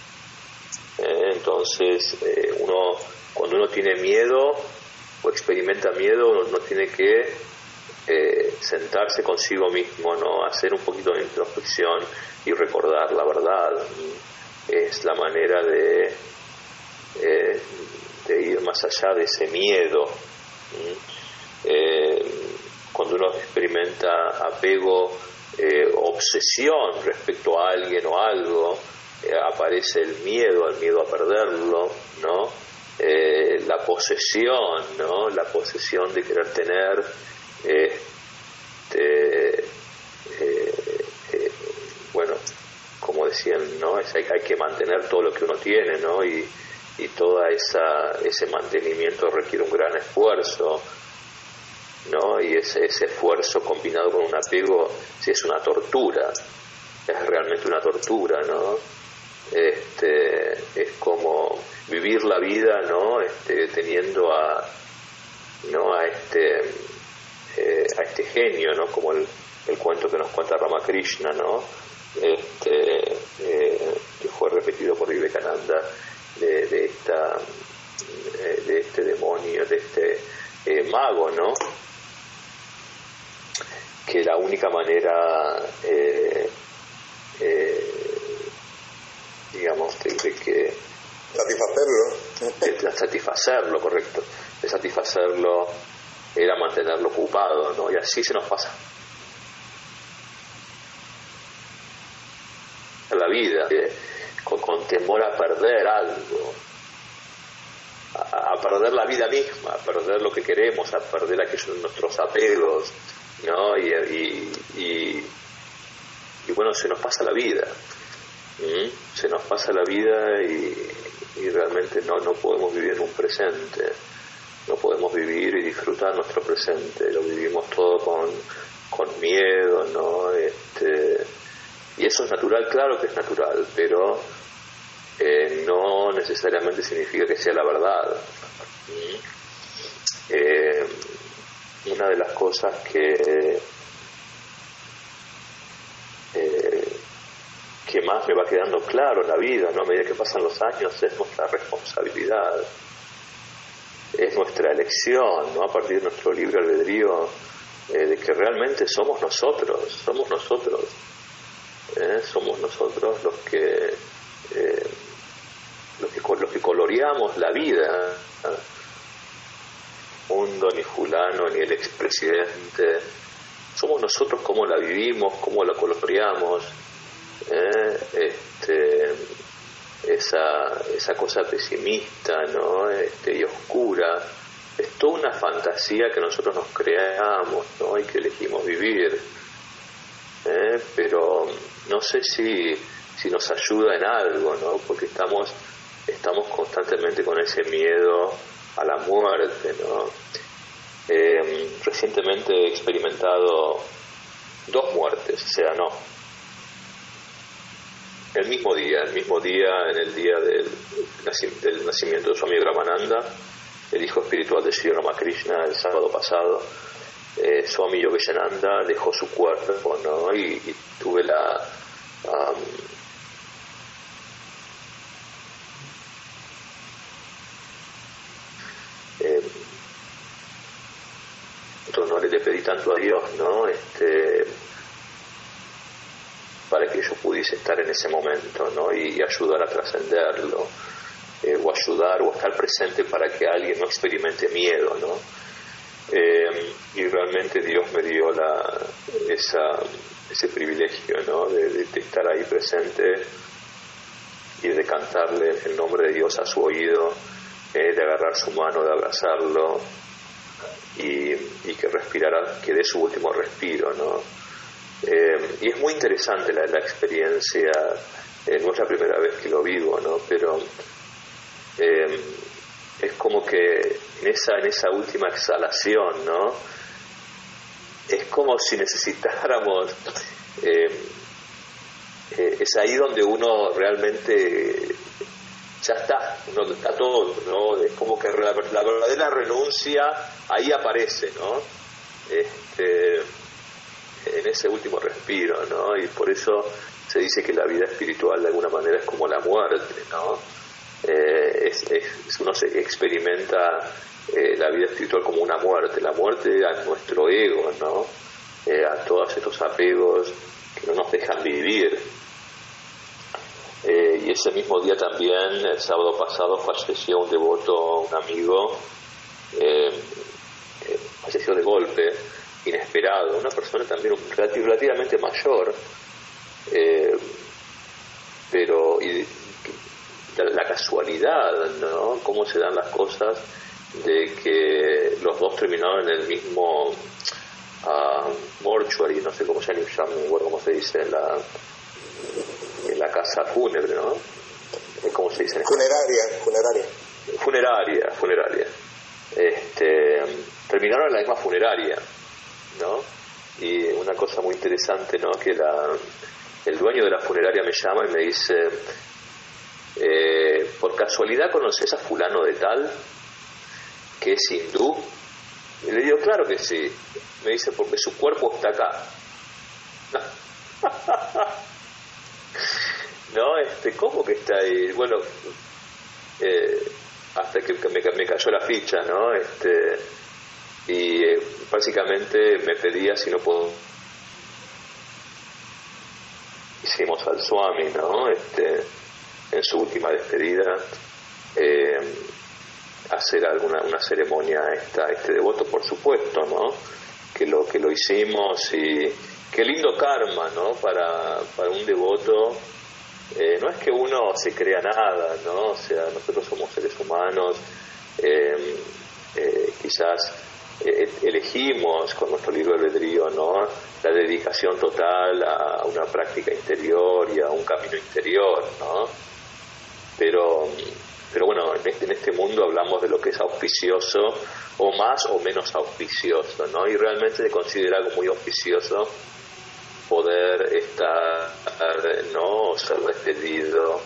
Eh, entonces, eh, uno cuando uno tiene miedo o experimenta miedo, uno, uno tiene que eh, sentarse consigo mismo, ¿no? Hacer un poquito de introspección y recordar la verdad. Es la manera de Eh, de ir más allá de ese miedo. Eh, cuando uno experimenta apego, eh, obsesión respecto a alguien o algo, eh, aparece el miedo, el miedo a perderlo, ¿no? Eh, la posesión, ¿no? La posesión de querer tener, eh, de, eh, eh, bueno, como decían, ¿no? Es, hay, hay que mantener todo lo que uno tiene, ¿no? Y y todo ese mantenimiento requiere un gran esfuerzo, ¿no? Y ese, ese esfuerzo combinado con un apego, sí, es una tortura, es realmente una tortura, ¿no? Este, es como vivir la vida, ¿no? Este, teniendo a, ¿no? a este eh, a este genio, ¿no? Como el, el cuento que nos cuenta Ramakrishna, ¿no? Este, eh, que fue repetido por Vivekananda. De, de esta de este demonio, de este eh, mago, ¿no? Que la única manera eh, eh, digamos, de, de que satisfacerlo. De, de satisfacerlo, correcto. De satisfacerlo era mantenerlo ocupado, ¿no? Y así se nos pasa la vida, eh, con, con temor a perder algo, a, a perder la vida misma, a perder lo que queremos, a perder aquellos nuestros apegos, ¿no? Y, y, y, y bueno, se nos pasa la vida, ¿Mm? se nos pasa la vida y, y realmente no, no podemos vivir en un presente, no podemos vivir y disfrutar nuestro presente, lo vivimos todo con, con miedo, ¿no? Este, y eso es natural, claro que es natural, pero eh, no necesariamente significa que sea la verdad. ¿Mm? Eh, una de las cosas que eh, que más me va quedando claro en la vida, ¿no? A medida que pasan los años, es nuestra responsabilidad, es nuestra elección, ¿no? A partir de nuestro libre albedrío, eh, de que realmente somos nosotros, somos nosotros, ¿eh? somos nosotros los que, eh, los que los que coloreamos la vida, ¿eh? Mundo, ni fulano, ni el expresidente, somos nosotros cómo la vivimos, cómo la coloreamos, ¿eh? este, esa, esa cosa pesimista, ¿no? este, y oscura, es toda una fantasía que nosotros nos creamos, ¿no? Y que elegimos vivir, ¿eh? Pero no sé si, si nos ayuda en algo, ¿no? Porque estamos, estamos constantemente con ese miedo a la muerte, ¿no? Eh, recientemente he experimentado dos muertes, o sea, no, el mismo día, el mismo día, en el día del, del nacimiento de Swami Ramananda, el hijo espiritual de Sri Ramakrishna, el sábado pasado, eh, Swami Yogeshananda dejó su cuerpo, ¿no? Y, y tuve la um, eh, no le pedí tanto a Dios, ¿no? Este, para que yo pudiese estar en ese momento, ¿no? Y, y ayudar a trascenderlo, eh, o ayudar o estar presente para que alguien no experimente miedo, ¿no? Eh, y realmente Dios me dio la, esa, ese privilegio, ¿no? De, de, de estar ahí presente y de cantarle el nombre de Dios a su oído, eh, de agarrar su mano, de abrazarlo y, y que respirara, que dé su último respiro, ¿no? Eh, y es muy interesante la, la experiencia, eh, no es la primera vez que lo vivo, ¿no? Pero eh, es como que en esa, en esa última exhalación, ¿no? Es como si necesitáramos, eh, eh, es ahí donde uno realmente ya está, uno está todo, ¿no? Es como que la, la verdadera renuncia ahí aparece, ¿no? Este, en ese último respiro, ¿no? Y por eso se dice que la vida espiritual de alguna manera es como la muerte, ¿no? Eh, es, es, uno se experimenta eh, la vida espiritual como una muerte, la muerte a nuestro ego, ¿no? Eh, a todos estos apegos que no nos dejan vivir. Eh, y ese mismo día también, el sábado pasado, falleció un devoto, un amigo, eh, eh, falleció de golpe, inesperado, una persona también relativamente mayor, eh, pero y, la, la casualidad, ¿no? Cómo se dan las cosas de que los dos terminaron en el mismo uh, mortuary, no sé cómo se llama, cómo se dice, en la, en la casa fúnebre, ¿no? ¿Cómo se dice? Funeraria, funeraria. Funeraria, funeraria. Este, terminaron en la misma funeraria, ¿no? Y una cosa muy interesante, ¿no? Que la, el dueño de la funeraria me llama y me dice, eh, ¿por casualidad conoces a fulano de tal que es hindú? Y le digo, claro que sí. Me dice, porque su cuerpo está acá. No, este, ¿cómo que está ahí? Bueno, eh, hasta que me, me cayó la ficha, ¿no? Este, y eh, básicamente me pedía si no puedo hicimos al Swami, ¿no? Este, en su última despedida, eh, hacer alguna una ceremonia a esta, este devoto, por supuesto, ¿no? Que lo que lo hicimos, y qué lindo karma, ¿no? Para, para un devoto. Eh, no es que uno se crea nada, ¿no? O sea, nosotros somos seres humanos, eh, eh, quizás eh, elegimos con nuestro libre albedrío, ¿no? La dedicación total a una práctica interior y a un camino interior, ¿no? Pero, pero bueno, en este, en este mundo hablamos de lo que es auspicioso, o más o menos auspicioso, ¿no? Y realmente se considera algo muy auspicioso poder estar, ¿no? O ser despedido.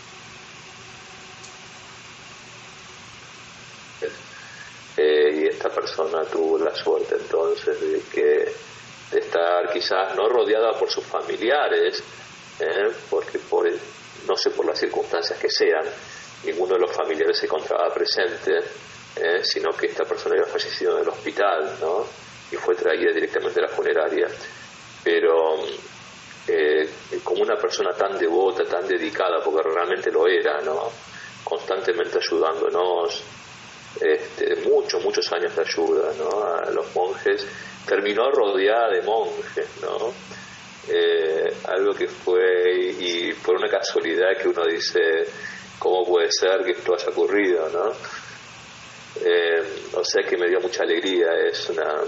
Eh, y esta persona tuvo la suerte entonces de que de estar quizás no rodeada por sus familiares, ¿eh? Porque por el, no sé, por las circunstancias que sean, ninguno de los familiares se encontraba presente, ¿eh? Sino que esta persona había fallecido en el hospital, ¿no? Y fue traída directamente a la funeraria. Pero eh, como una persona tan devota, tan dedicada, porque realmente lo era, ¿no? Constantemente ayudándonos, este, muchos, muchos años de ayuda, ¿no? A los monjes, terminó rodeada de monjes, ¿no? Eh, algo que fue, y por una casualidad que uno dice, ¿cómo puede ser que esto haya ocurrido, no? Eh, o sea que me dio mucha alegría, es una...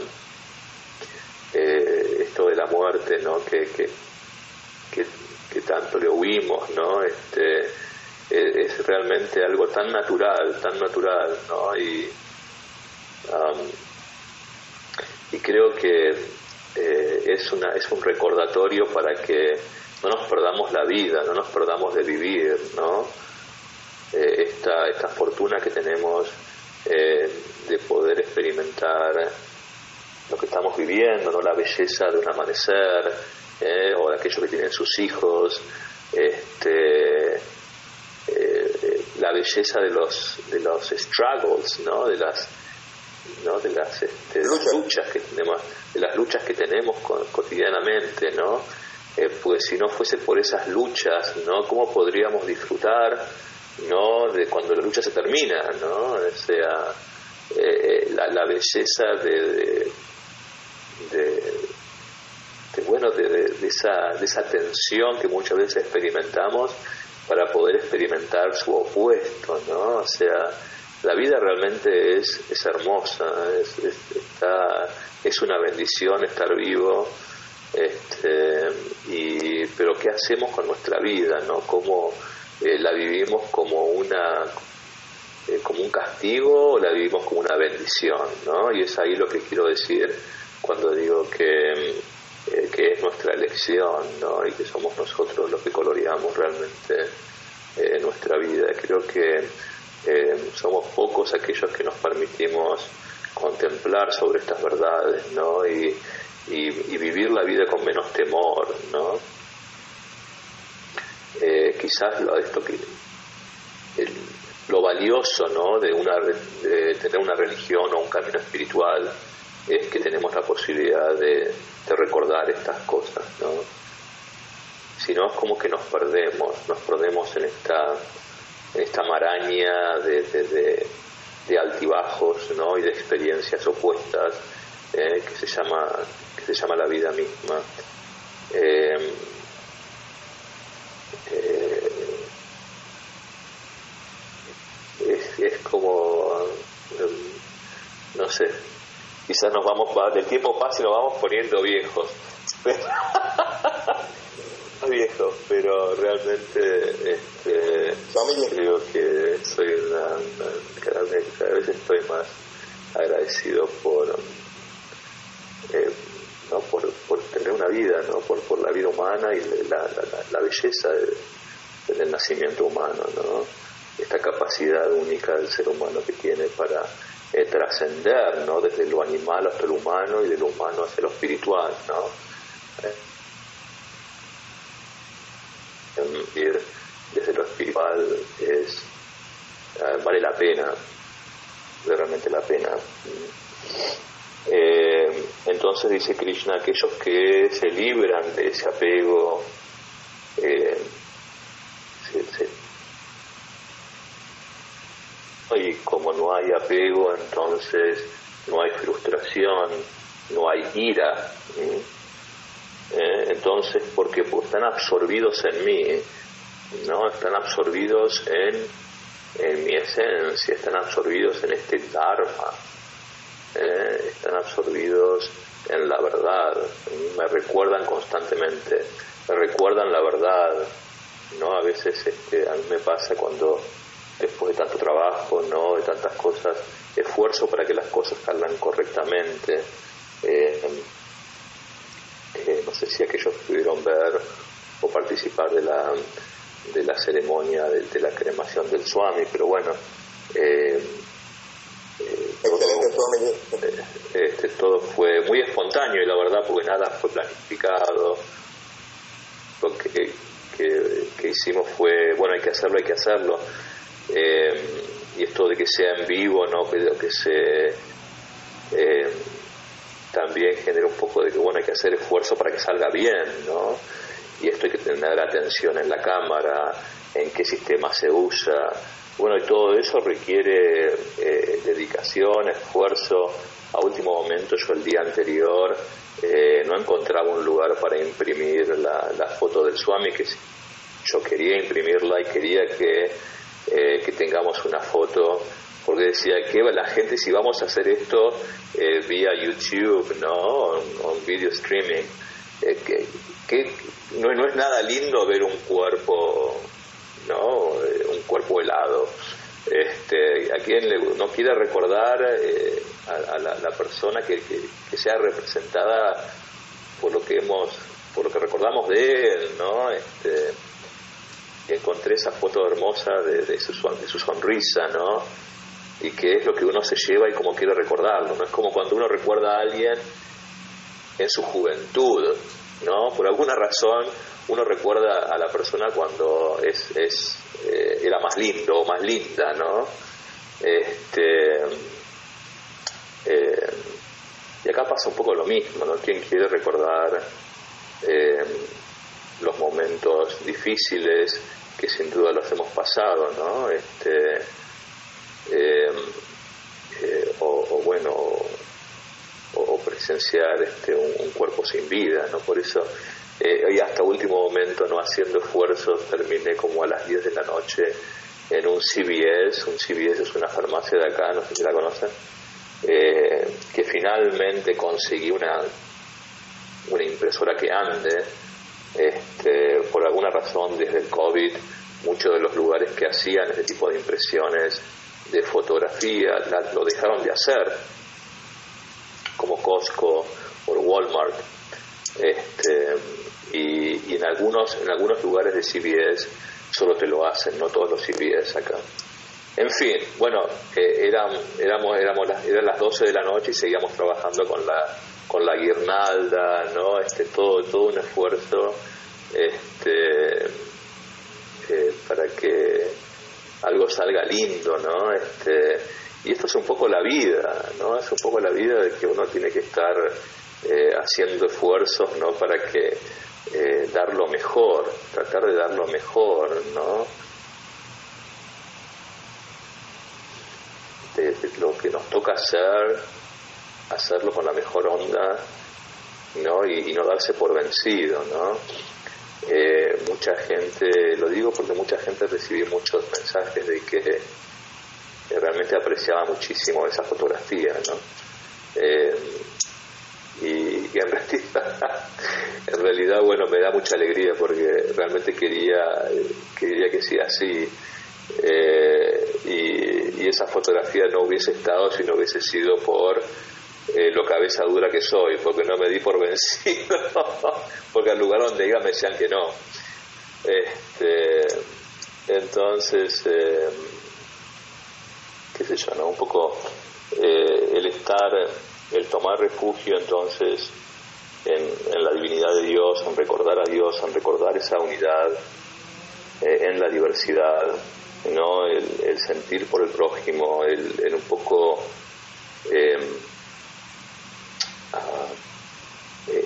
Eh, esto de la muerte, ¿no? Que, que, que, que tanto le huimos, ¿no? Este, es, es realmente algo tan natural, tan natural, ¿no? Y, um, y creo que eh, es, una, es un recordatorio para que no nos perdamos la vida, no nos perdamos de vivir, ¿no? Eh, esta, esta fortuna que tenemos eh, de poder experimentar lo que estamos viviendo, ¿no? La belleza de un amanecer, eh, o de aquellos que tienen sus hijos, este, eh, la belleza de los de los struggles, ¿no? De las, ¿no? De las este, Lucha. luchas que tenemos, de las luchas que tenemos con, cotidianamente, ¿no? Eh, pues si no fuese por esas luchas, ¿no? ¿Cómo podríamos disfrutar, ¿no? De cuando la lucha se termina, ¿no? O sea, eh, la, la belleza de, de De, de bueno de, de, de esa de esa tensión que muchas veces experimentamos para poder experimentar su opuesto, ¿no? O sea, la vida realmente es, es hermosa, es, es, está, es una bendición estar vivo, este, y pero ¿qué hacemos con nuestra vida, ¿no? ¿Cómo eh, la vivimos como una eh, como un castigo o la vivimos como una bendición, ¿no? Y es ahí lo que quiero decir cuando digo que, eh, que es nuestra elección, ¿no? Y que somos nosotros los que coloreamos realmente eh, nuestra vida. Creo que eh, somos pocos aquellos que nos permitimos contemplar sobre estas verdades, ¿no? Y, y, y vivir la vida con menos temor, ¿no? Eh, quizás lo, esto que el, lo valioso, ¿no? de, una, de tener una religión o un camino espiritual es que tenemos la posibilidad de, de recordar estas cosas, ¿no? Si no, es como que nos perdemos, nos perdemos en esta, en esta maraña de, de, de, de altibajos, ¿no? Y de experiencias opuestas, eh, que se llama, que se llama la vida misma. Eh, eh, es, es como, no sé, quizás nos vamos, del tiempo pasa y nos vamos poniendo viejos, no viejos, pero realmente este, creo que soy una, una cada, vez, cada vez estoy más agradecido por eh, no por, por tener una vida, no por, por la vida humana y la, la, la belleza de, del nacimiento humano, ¿no? Esta capacidad única del ser humano que tiene para Eh, trascender, ¿no? Desde lo animal hasta lo humano y de lo humano hacia lo espiritual, ¿no? Eh, ir desde lo espiritual es eh, vale la pena, vale realmente la pena. Eh, entonces dice Krishna, aquellos que se libran de ese apego Eh, sí, sí. Y como no hay apego, entonces no hay frustración, no hay ira. ¿sí? Eh, entonces, ¿por qué? Porque están absorbidos en mí, ¿no? Están absorbidos en, en mi esencia, están absorbidos en este Dharma, eh, están absorbidos en la verdad, me recuerdan constantemente, me recuerdan la verdad, ¿no? A veces este, a mí me pasa cuando después de tanto trabajo, ¿no? De tantas cosas, esfuerzo para que las cosas salgan correctamente. Eh, eh, no sé si aquellos pudieron ver o participar de la de la ceremonia de, de la cremación del Swami, pero bueno, eh, eh, todo, eh, este, todo fue muy espontáneo y la verdad porque nada fue planificado. Lo que, que, que hicimos fue, bueno, hay que hacerlo, hay que hacerlo. Eh, y esto de que sea en vivo, ¿no? Que, que se eh, también genera un poco de que, bueno, hay que hacer esfuerzo para que salga bien, ¿no? Y esto hay que tener atención en la cámara, en qué sistema se usa. Bueno, y todo eso requiere eh, dedicación, esfuerzo. A último momento, yo el día anterior eh, no encontraba un lugar para imprimir la, la foto del Swami, que yo quería imprimirla y quería que, eh, que tengamos una foto, porque decía que la gente, si vamos a hacer esto eh, vía YouTube, ¿no? On video streaming, eh, que, que no, no es nada lindo ver un cuerpo, ¿no? Eh, un cuerpo helado. Este, a quien le, no quiere recordar eh, a, a la, la persona que, que, que sea representada por lo que hemos, por lo que recordamos de él, ¿no? Este, y encontré esa foto hermosa de, de, su, de su sonrisa, ¿no? Y que es lo que uno se lleva y como quiere recordarlo, ¿no? Es como cuando uno recuerda a alguien en su juventud, ¿no? Por alguna razón uno recuerda a la persona cuando es, es eh, era más lindo o más linda, ¿no? Este, eh, y acá pasa un poco lo mismo, ¿no? ¿Quién quiere recordar eh, los momentos difíciles que sin duda los hemos pasado, ¿no? Este, eh, eh, o, o bueno, o, o presenciar este, un, un cuerpo sin vida, ¿no? Por eso, eh, y hasta último momento, no haciendo esfuerzos, terminé como a las diez de la noche en un C V S. Un C V S es una farmacia de acá, no sé si la conocen, eh, que finalmente conseguí una una impresora que ande. Este, por alguna razón, desde el COVID, muchos de los lugares que hacían este tipo de impresiones de fotografía la, lo dejaron de hacer, como Costco o Walmart, este, y, y en algunos en algunos lugares de C V S solo te lo hacen, no todos los C V S acá. En fin, bueno, eh, eran, éramos, éramos las, eran las doce de la noche y seguíamos trabajando con la con la guirnalda, ¿no? Este, todo, todo un esfuerzo este, eh, para que algo salga lindo, ¿no? Este, y esto es un poco la vida, ¿no? Es un poco la vida de que uno tiene que estar eh, haciendo esfuerzos, ¿no? Para que eh, dar lo mejor, tratar de dar lo mejor, ¿no? De, de lo que nos toca hacer, hacerlo con la mejor onda, ¿no? Y, y no darse por vencido, ¿no? Eh, mucha gente, lo digo porque mucha gente recibí muchos mensajes de que, que realmente apreciaba muchísimo esa fotografía, ¿no? Eh, y, y en realidad, en realidad, bueno, me da mucha alegría porque realmente quería, quería que sea así. Eh, y, y esa fotografía no hubiese estado si no hubiese sido por eh, lo cabeza dura que soy, porque no me di por vencido, porque al lugar donde iba me decían que no. Este, entonces, eh, qué sé yo, ¿no? Un poco eh, el estar, el tomar refugio entonces en, en la divinidad de Dios, en recordar a Dios, en recordar esa unidad eh, en la diversidad, ¿no? El, el sentir por el prójimo, el, el un poco eh, uh, esto, esto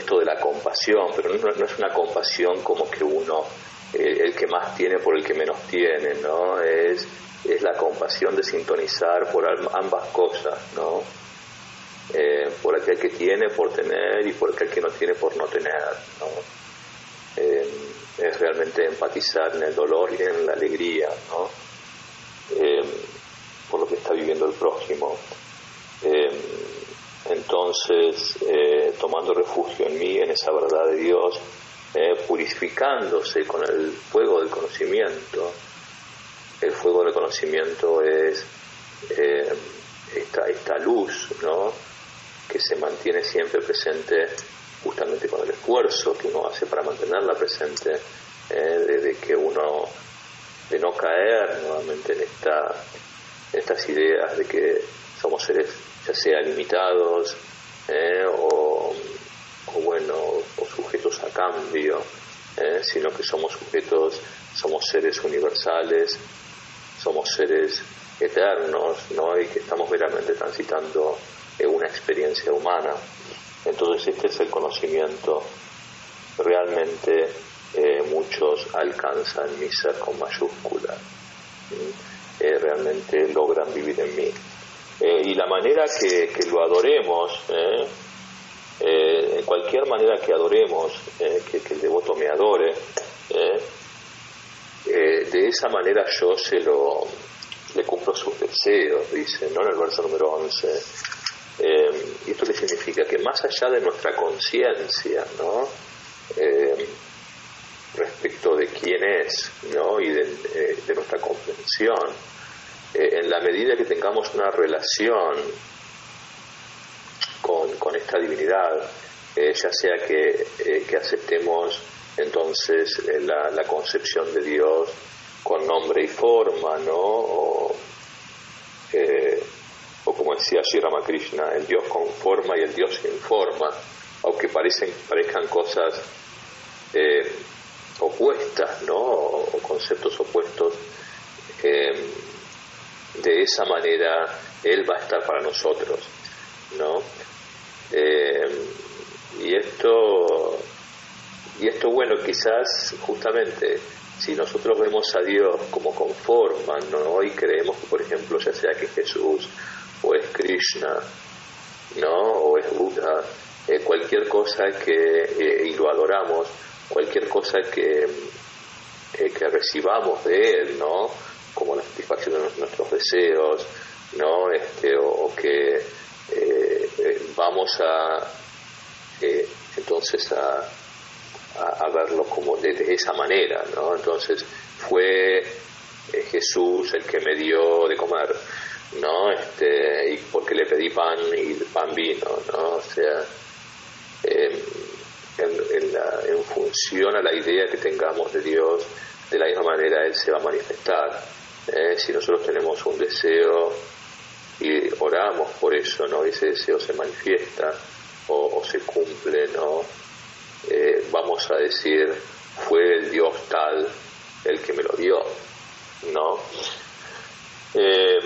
esto de la compasión, pero no, no es una compasión como que uno, eh, el que más tiene por el que menos tiene, ¿no? Es, es la compasión de sintonizar por ambas cosas, ¿no? Eh, por aquel que tiene por tener y por aquel que no tiene por no tener, ¿no? Eh, es realmente empatizar en el dolor y en la alegría, ¿no? Eh, por lo que está viviendo el prójimo. Eh, entonces, eh, tomando refugio en mí, en esa verdad de Dios, eh, purificándose con el fuego del conocimiento. El fuego del conocimiento es eh, esta, esta luz, ¿no?, que se mantiene siempre presente justamente con el esfuerzo que uno hace para mantenerla presente, eh, de, de que uno, de no caer nuevamente en esta, estas ideas de que somos seres ya sea limitados eh, o, o bueno o sujetos a cambio, eh, sino que somos sujetos, somos seres universales, somos seres eternos, ¿no?, y que estamos meramente transitando una experiencia humana. Entonces este es el conocimiento realmente eh, muchos alcanzan mi ser con mayúscula, eh, realmente logran vivir en mí, eh, y la manera que, que lo adoremos, eh, eh, en cualquier manera que adoremos, eh, que, que el devoto me adore, eh, eh, de esa manera yo se lo le cumplo sus deseos, dice, ¿no?, en el verso número once. Eh, ¿Y esto qué significa? Que más allá de nuestra conciencia, ¿no?, eh, respecto de quién es, ¿no?, y de, eh, de nuestra comprensión, eh, en la medida que tengamos una relación con, con esta divinidad, eh, ya sea que, eh, que aceptemos entonces eh, la, la concepción de Dios con nombre y forma, ¿no?, o eh, o como decía Sri Ramakrishna, el Dios con forma y el Dios sin forma, aunque parecen, parezcan cosas eh, opuestas, ¿no?, o, o conceptos opuestos, eh, de esa manera Él va a estar para nosotros, ¿no? Eh, y esto, y esto, bueno, quizás justamente si nosotros vemos a Dios como con forma, ¿no?, y creemos que, por ejemplo, ya sea que Jesús o es Krishna, ¿no?, o es Buda, eh, cualquier cosa que, eh, y lo adoramos, cualquier cosa que, eh, que recibamos de Él, ¿no?, como la satisfacción de nuestros deseos, ¿no?, este, o, o que eh, eh, vamos a eh, entonces a, a, a verlo como de, de esa manera, ¿no? Entonces fue eh, Jesús el que me dio de comer, ¿no? Este, y porque le pedí pan y el pan vino, ¿no? O sea, eh, en, en, la, en función a la idea que tengamos de Dios, de la misma manera Él se va a manifestar. Eh, si nosotros tenemos un deseo y oramos por eso, ¿no?, y ese deseo se manifiesta o, o se cumple, ¿no?, eh, vamos a decir, fue el Dios tal el que me lo dio, ¿no? Eh,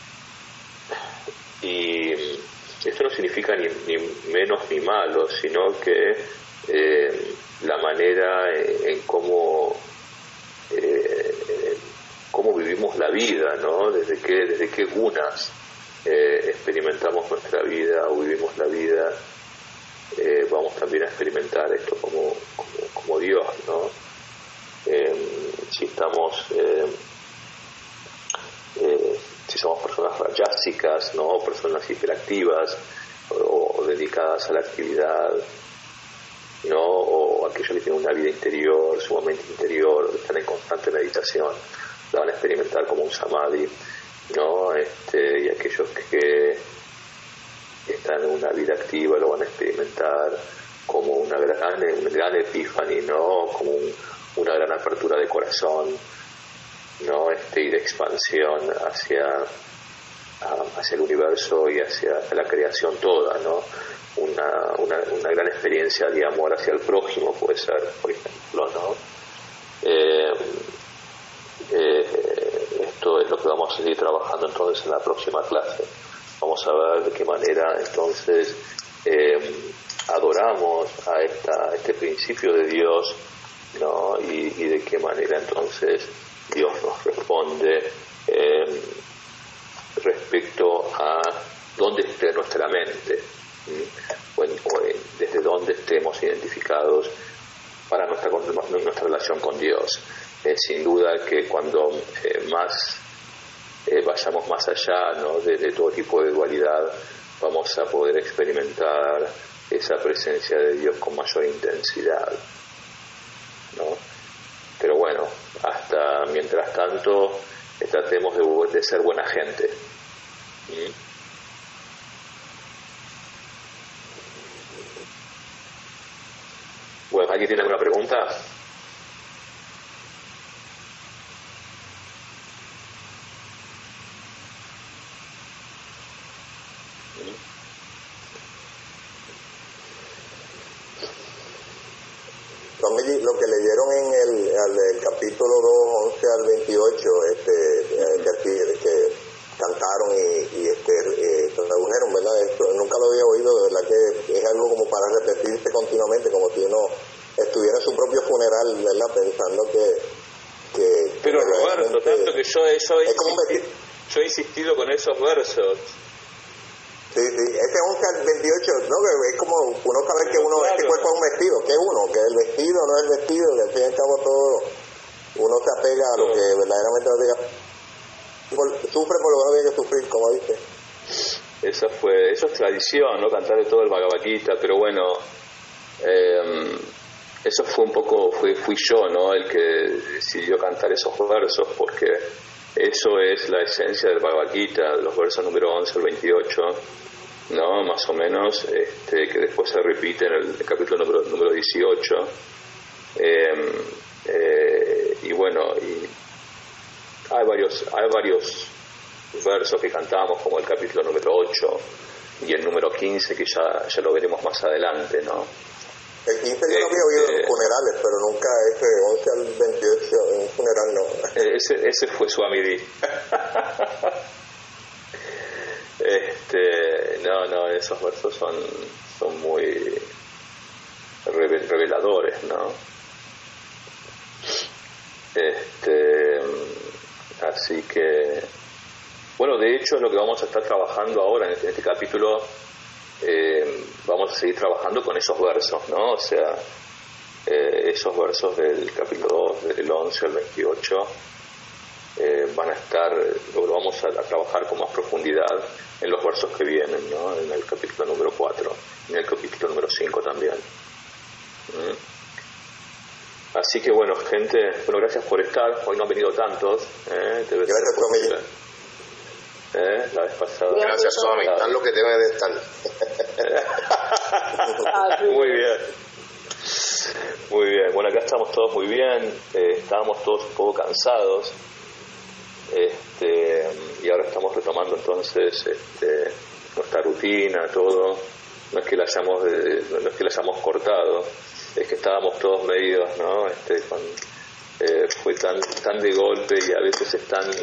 y esto no significa ni, ni menos ni malo, sino que eh, la manera en, en cómo eh, cómo vivimos la vida, ¿no? Desde qué, desde qué gunas eh, experimentamos nuestra vida o vivimos la vida, eh, vamos también a experimentar esto como, como, como Dios, ¿no? Eh, si estamos, eh, eh, si somos personas rayásicas, ¿no? Personas hiperactivas o, o dedicadas a la actividad, ¿no? O aquellos que tienen una vida interior, sumamente interior, que están en constante meditación, la van a experimentar como un samadhi, ¿no? Este, y aquellos que están en una vida activa lo van a experimentar como una gran, una gran epiphany, ¿no? Como un, una gran apertura de corazón, ¿no? Este, y de expansión hacia, hacia el universo y hacia, hacia la creación toda, ¿no? Una, una, una gran experiencia de amor hacia el prójimo puede ser, por ejemplo, ¿no? Eh, eh, esto es lo que vamos a seguir trabajando entonces en la próxima clase. Vamos a ver de qué manera entonces eh, adoramos a este este principio de Dios, ¿no? Y, y de qué manera entonces Dios nos responde eh, respecto a dónde esté nuestra mente, o, en, o en, desde dónde estemos identificados para nuestra, nuestra relación con Dios. Eh, sin duda que cuando eh, más eh, vayamos más allá, ¿no? de, de todo tipo de dualidad, vamos a poder experimentar esa presencia de Dios con mayor intensidad, ¿no? Pero bueno, hasta mientras tanto eh, tratemos de, de ser buena gente. ¿Mm? Bueno, ¿alguien tiene alguna pregunta? Lo que leyeron en el, el, el capítulo dos, once al veintiocho, este, que, que cantaron y, y este, eh, tradujeron, ¿verdad? Esto, nunca lo había oído, de verdad que es algo como para repetirse continuamente, como si uno estuviera en su propio funeral, ¿verdad? Pensando que... que Pero que Roberto, tanto que yo, yo, he insistido, yo he insistido con esos versos. Sí, sí, ese once al veintiocho, ¿no? Es como uno sabe que uno, claro, este cuerpo es un vestido, que es uno, que el vestido no es el vestido, que al fin y al cabo todo, uno se apega a lo que verdaderamente no diga, sufre por lo que no tiene que sufrir, como dice. Esa fue, eso es tradición, ¿no? Cantar de todo el Bhagavad Gita, pero bueno, eh, eso fue un poco, fui, fui yo, ¿no? El que decidió cantar esos versos, porque eso es la esencia del Bhagavad Gita, los versos número once al veintiocho, ¿no? Más o menos, este, que después se repite en el capítulo número, número dieciocho. Eh, eh, y bueno, y hay varios, hay varios versos que cantamos, como el capítulo número ocho y el número quince, que ya, ya lo veremos más adelante, ¿no? El quince yo no había oído en los funerales, pero nunca ese once al veintiocho en un funeral no. Ese, ese fue Swami Di. este, no, no, esos versos son, son muy reveladores, ¿no? Este, así que, bueno, de hecho lo que vamos a estar trabajando ahora en este, en este capítulo, Eh, vamos a seguir trabajando con esos versos, ¿no? O sea, eh, esos versos del capítulo dos, del once al veintiocho, eh, van a estar, lo vamos a, a trabajar con más profundidad en los versos que vienen, ¿no? En el capítulo número cuatro, en el capítulo número cinco también. ¿Mm? Así que bueno, gente, bueno, gracias por estar. Hoy no han venido tantos, ¿eh? Debe gracias, Tommy. ¿Eh? La vez pasada. Gracias, Swami. Están lo que deben de estar. Muy bien. Muy bien. Bueno, acá estamos todos muy bien. Eh, estábamos todos un poco cansados. Este, y ahora estamos retomando entonces este, nuestra rutina, todo. No es que la hayamos, de, no es que la hayamos cortado, es que estábamos todos medidos, ¿no? Este, con, eh, fue tan, tan de golpe y a veces es tan...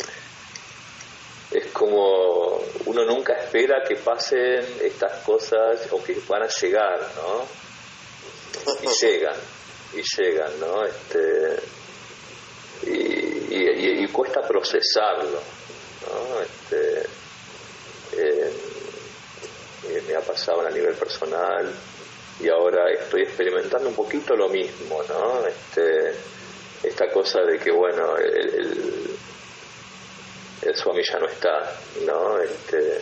Es como uno nunca espera que pasen estas cosas o que van a llegar, ¿no? Y llegan, y llegan, ¿no? Este, y, y, y cuesta procesarlo, ¿no? Este, eh, me ha pasado a nivel personal y ahora estoy experimentando un poquito lo mismo, ¿no? Este, esta cosa de que, bueno, el... el el Swami ya no está, ¿no? Este,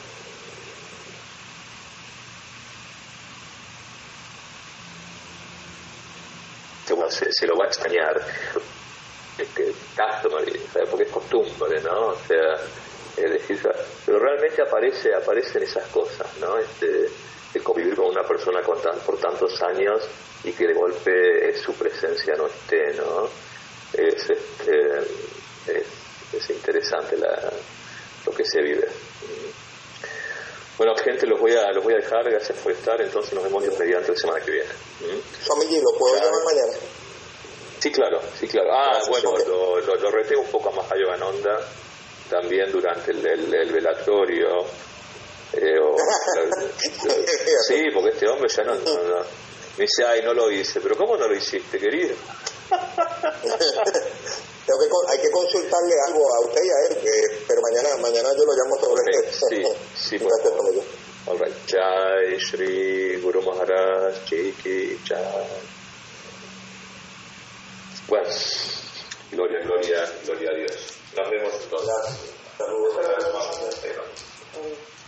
que bueno, se, se lo va a extrañar, este, customary, porque es costumbre, ¿no? O sea, es decir, pero realmente aparece, aparecen esas cosas, ¿no? Este, de convivir con una persona con tan, por tantos años y que de golpe su presencia no esté, ¿no? Es, este, es, es interesante la, lo que se vive. Bueno, gente, los voy a los voy a dejar, gracias por estar, entonces nos vemos Dios mediante la semana que viene. Swamiji, ¿lo puedo llamar mañana? Sí, claro, sí, claro. Ah, gracias, bueno, okay. lo, lo, lo reté un poco a Mahayogananda también durante el, el, el velatorio. Eh, o, la, sí, porque este hombre ya no... no, no Me dice, ay, no lo hice. ¿Pero cómo no lo hiciste, querido? Tengo que, hay que consultarle algo a usted y a él, que, pero mañana mañana yo lo llamo sobre okay, esto. Sí, sí, por favor. All right. Jai Shri Guru Maharaj Ki Ki Jai. Bueno, gloria, gloria, gloria a Dios. Nos vemos entonces. Saludos.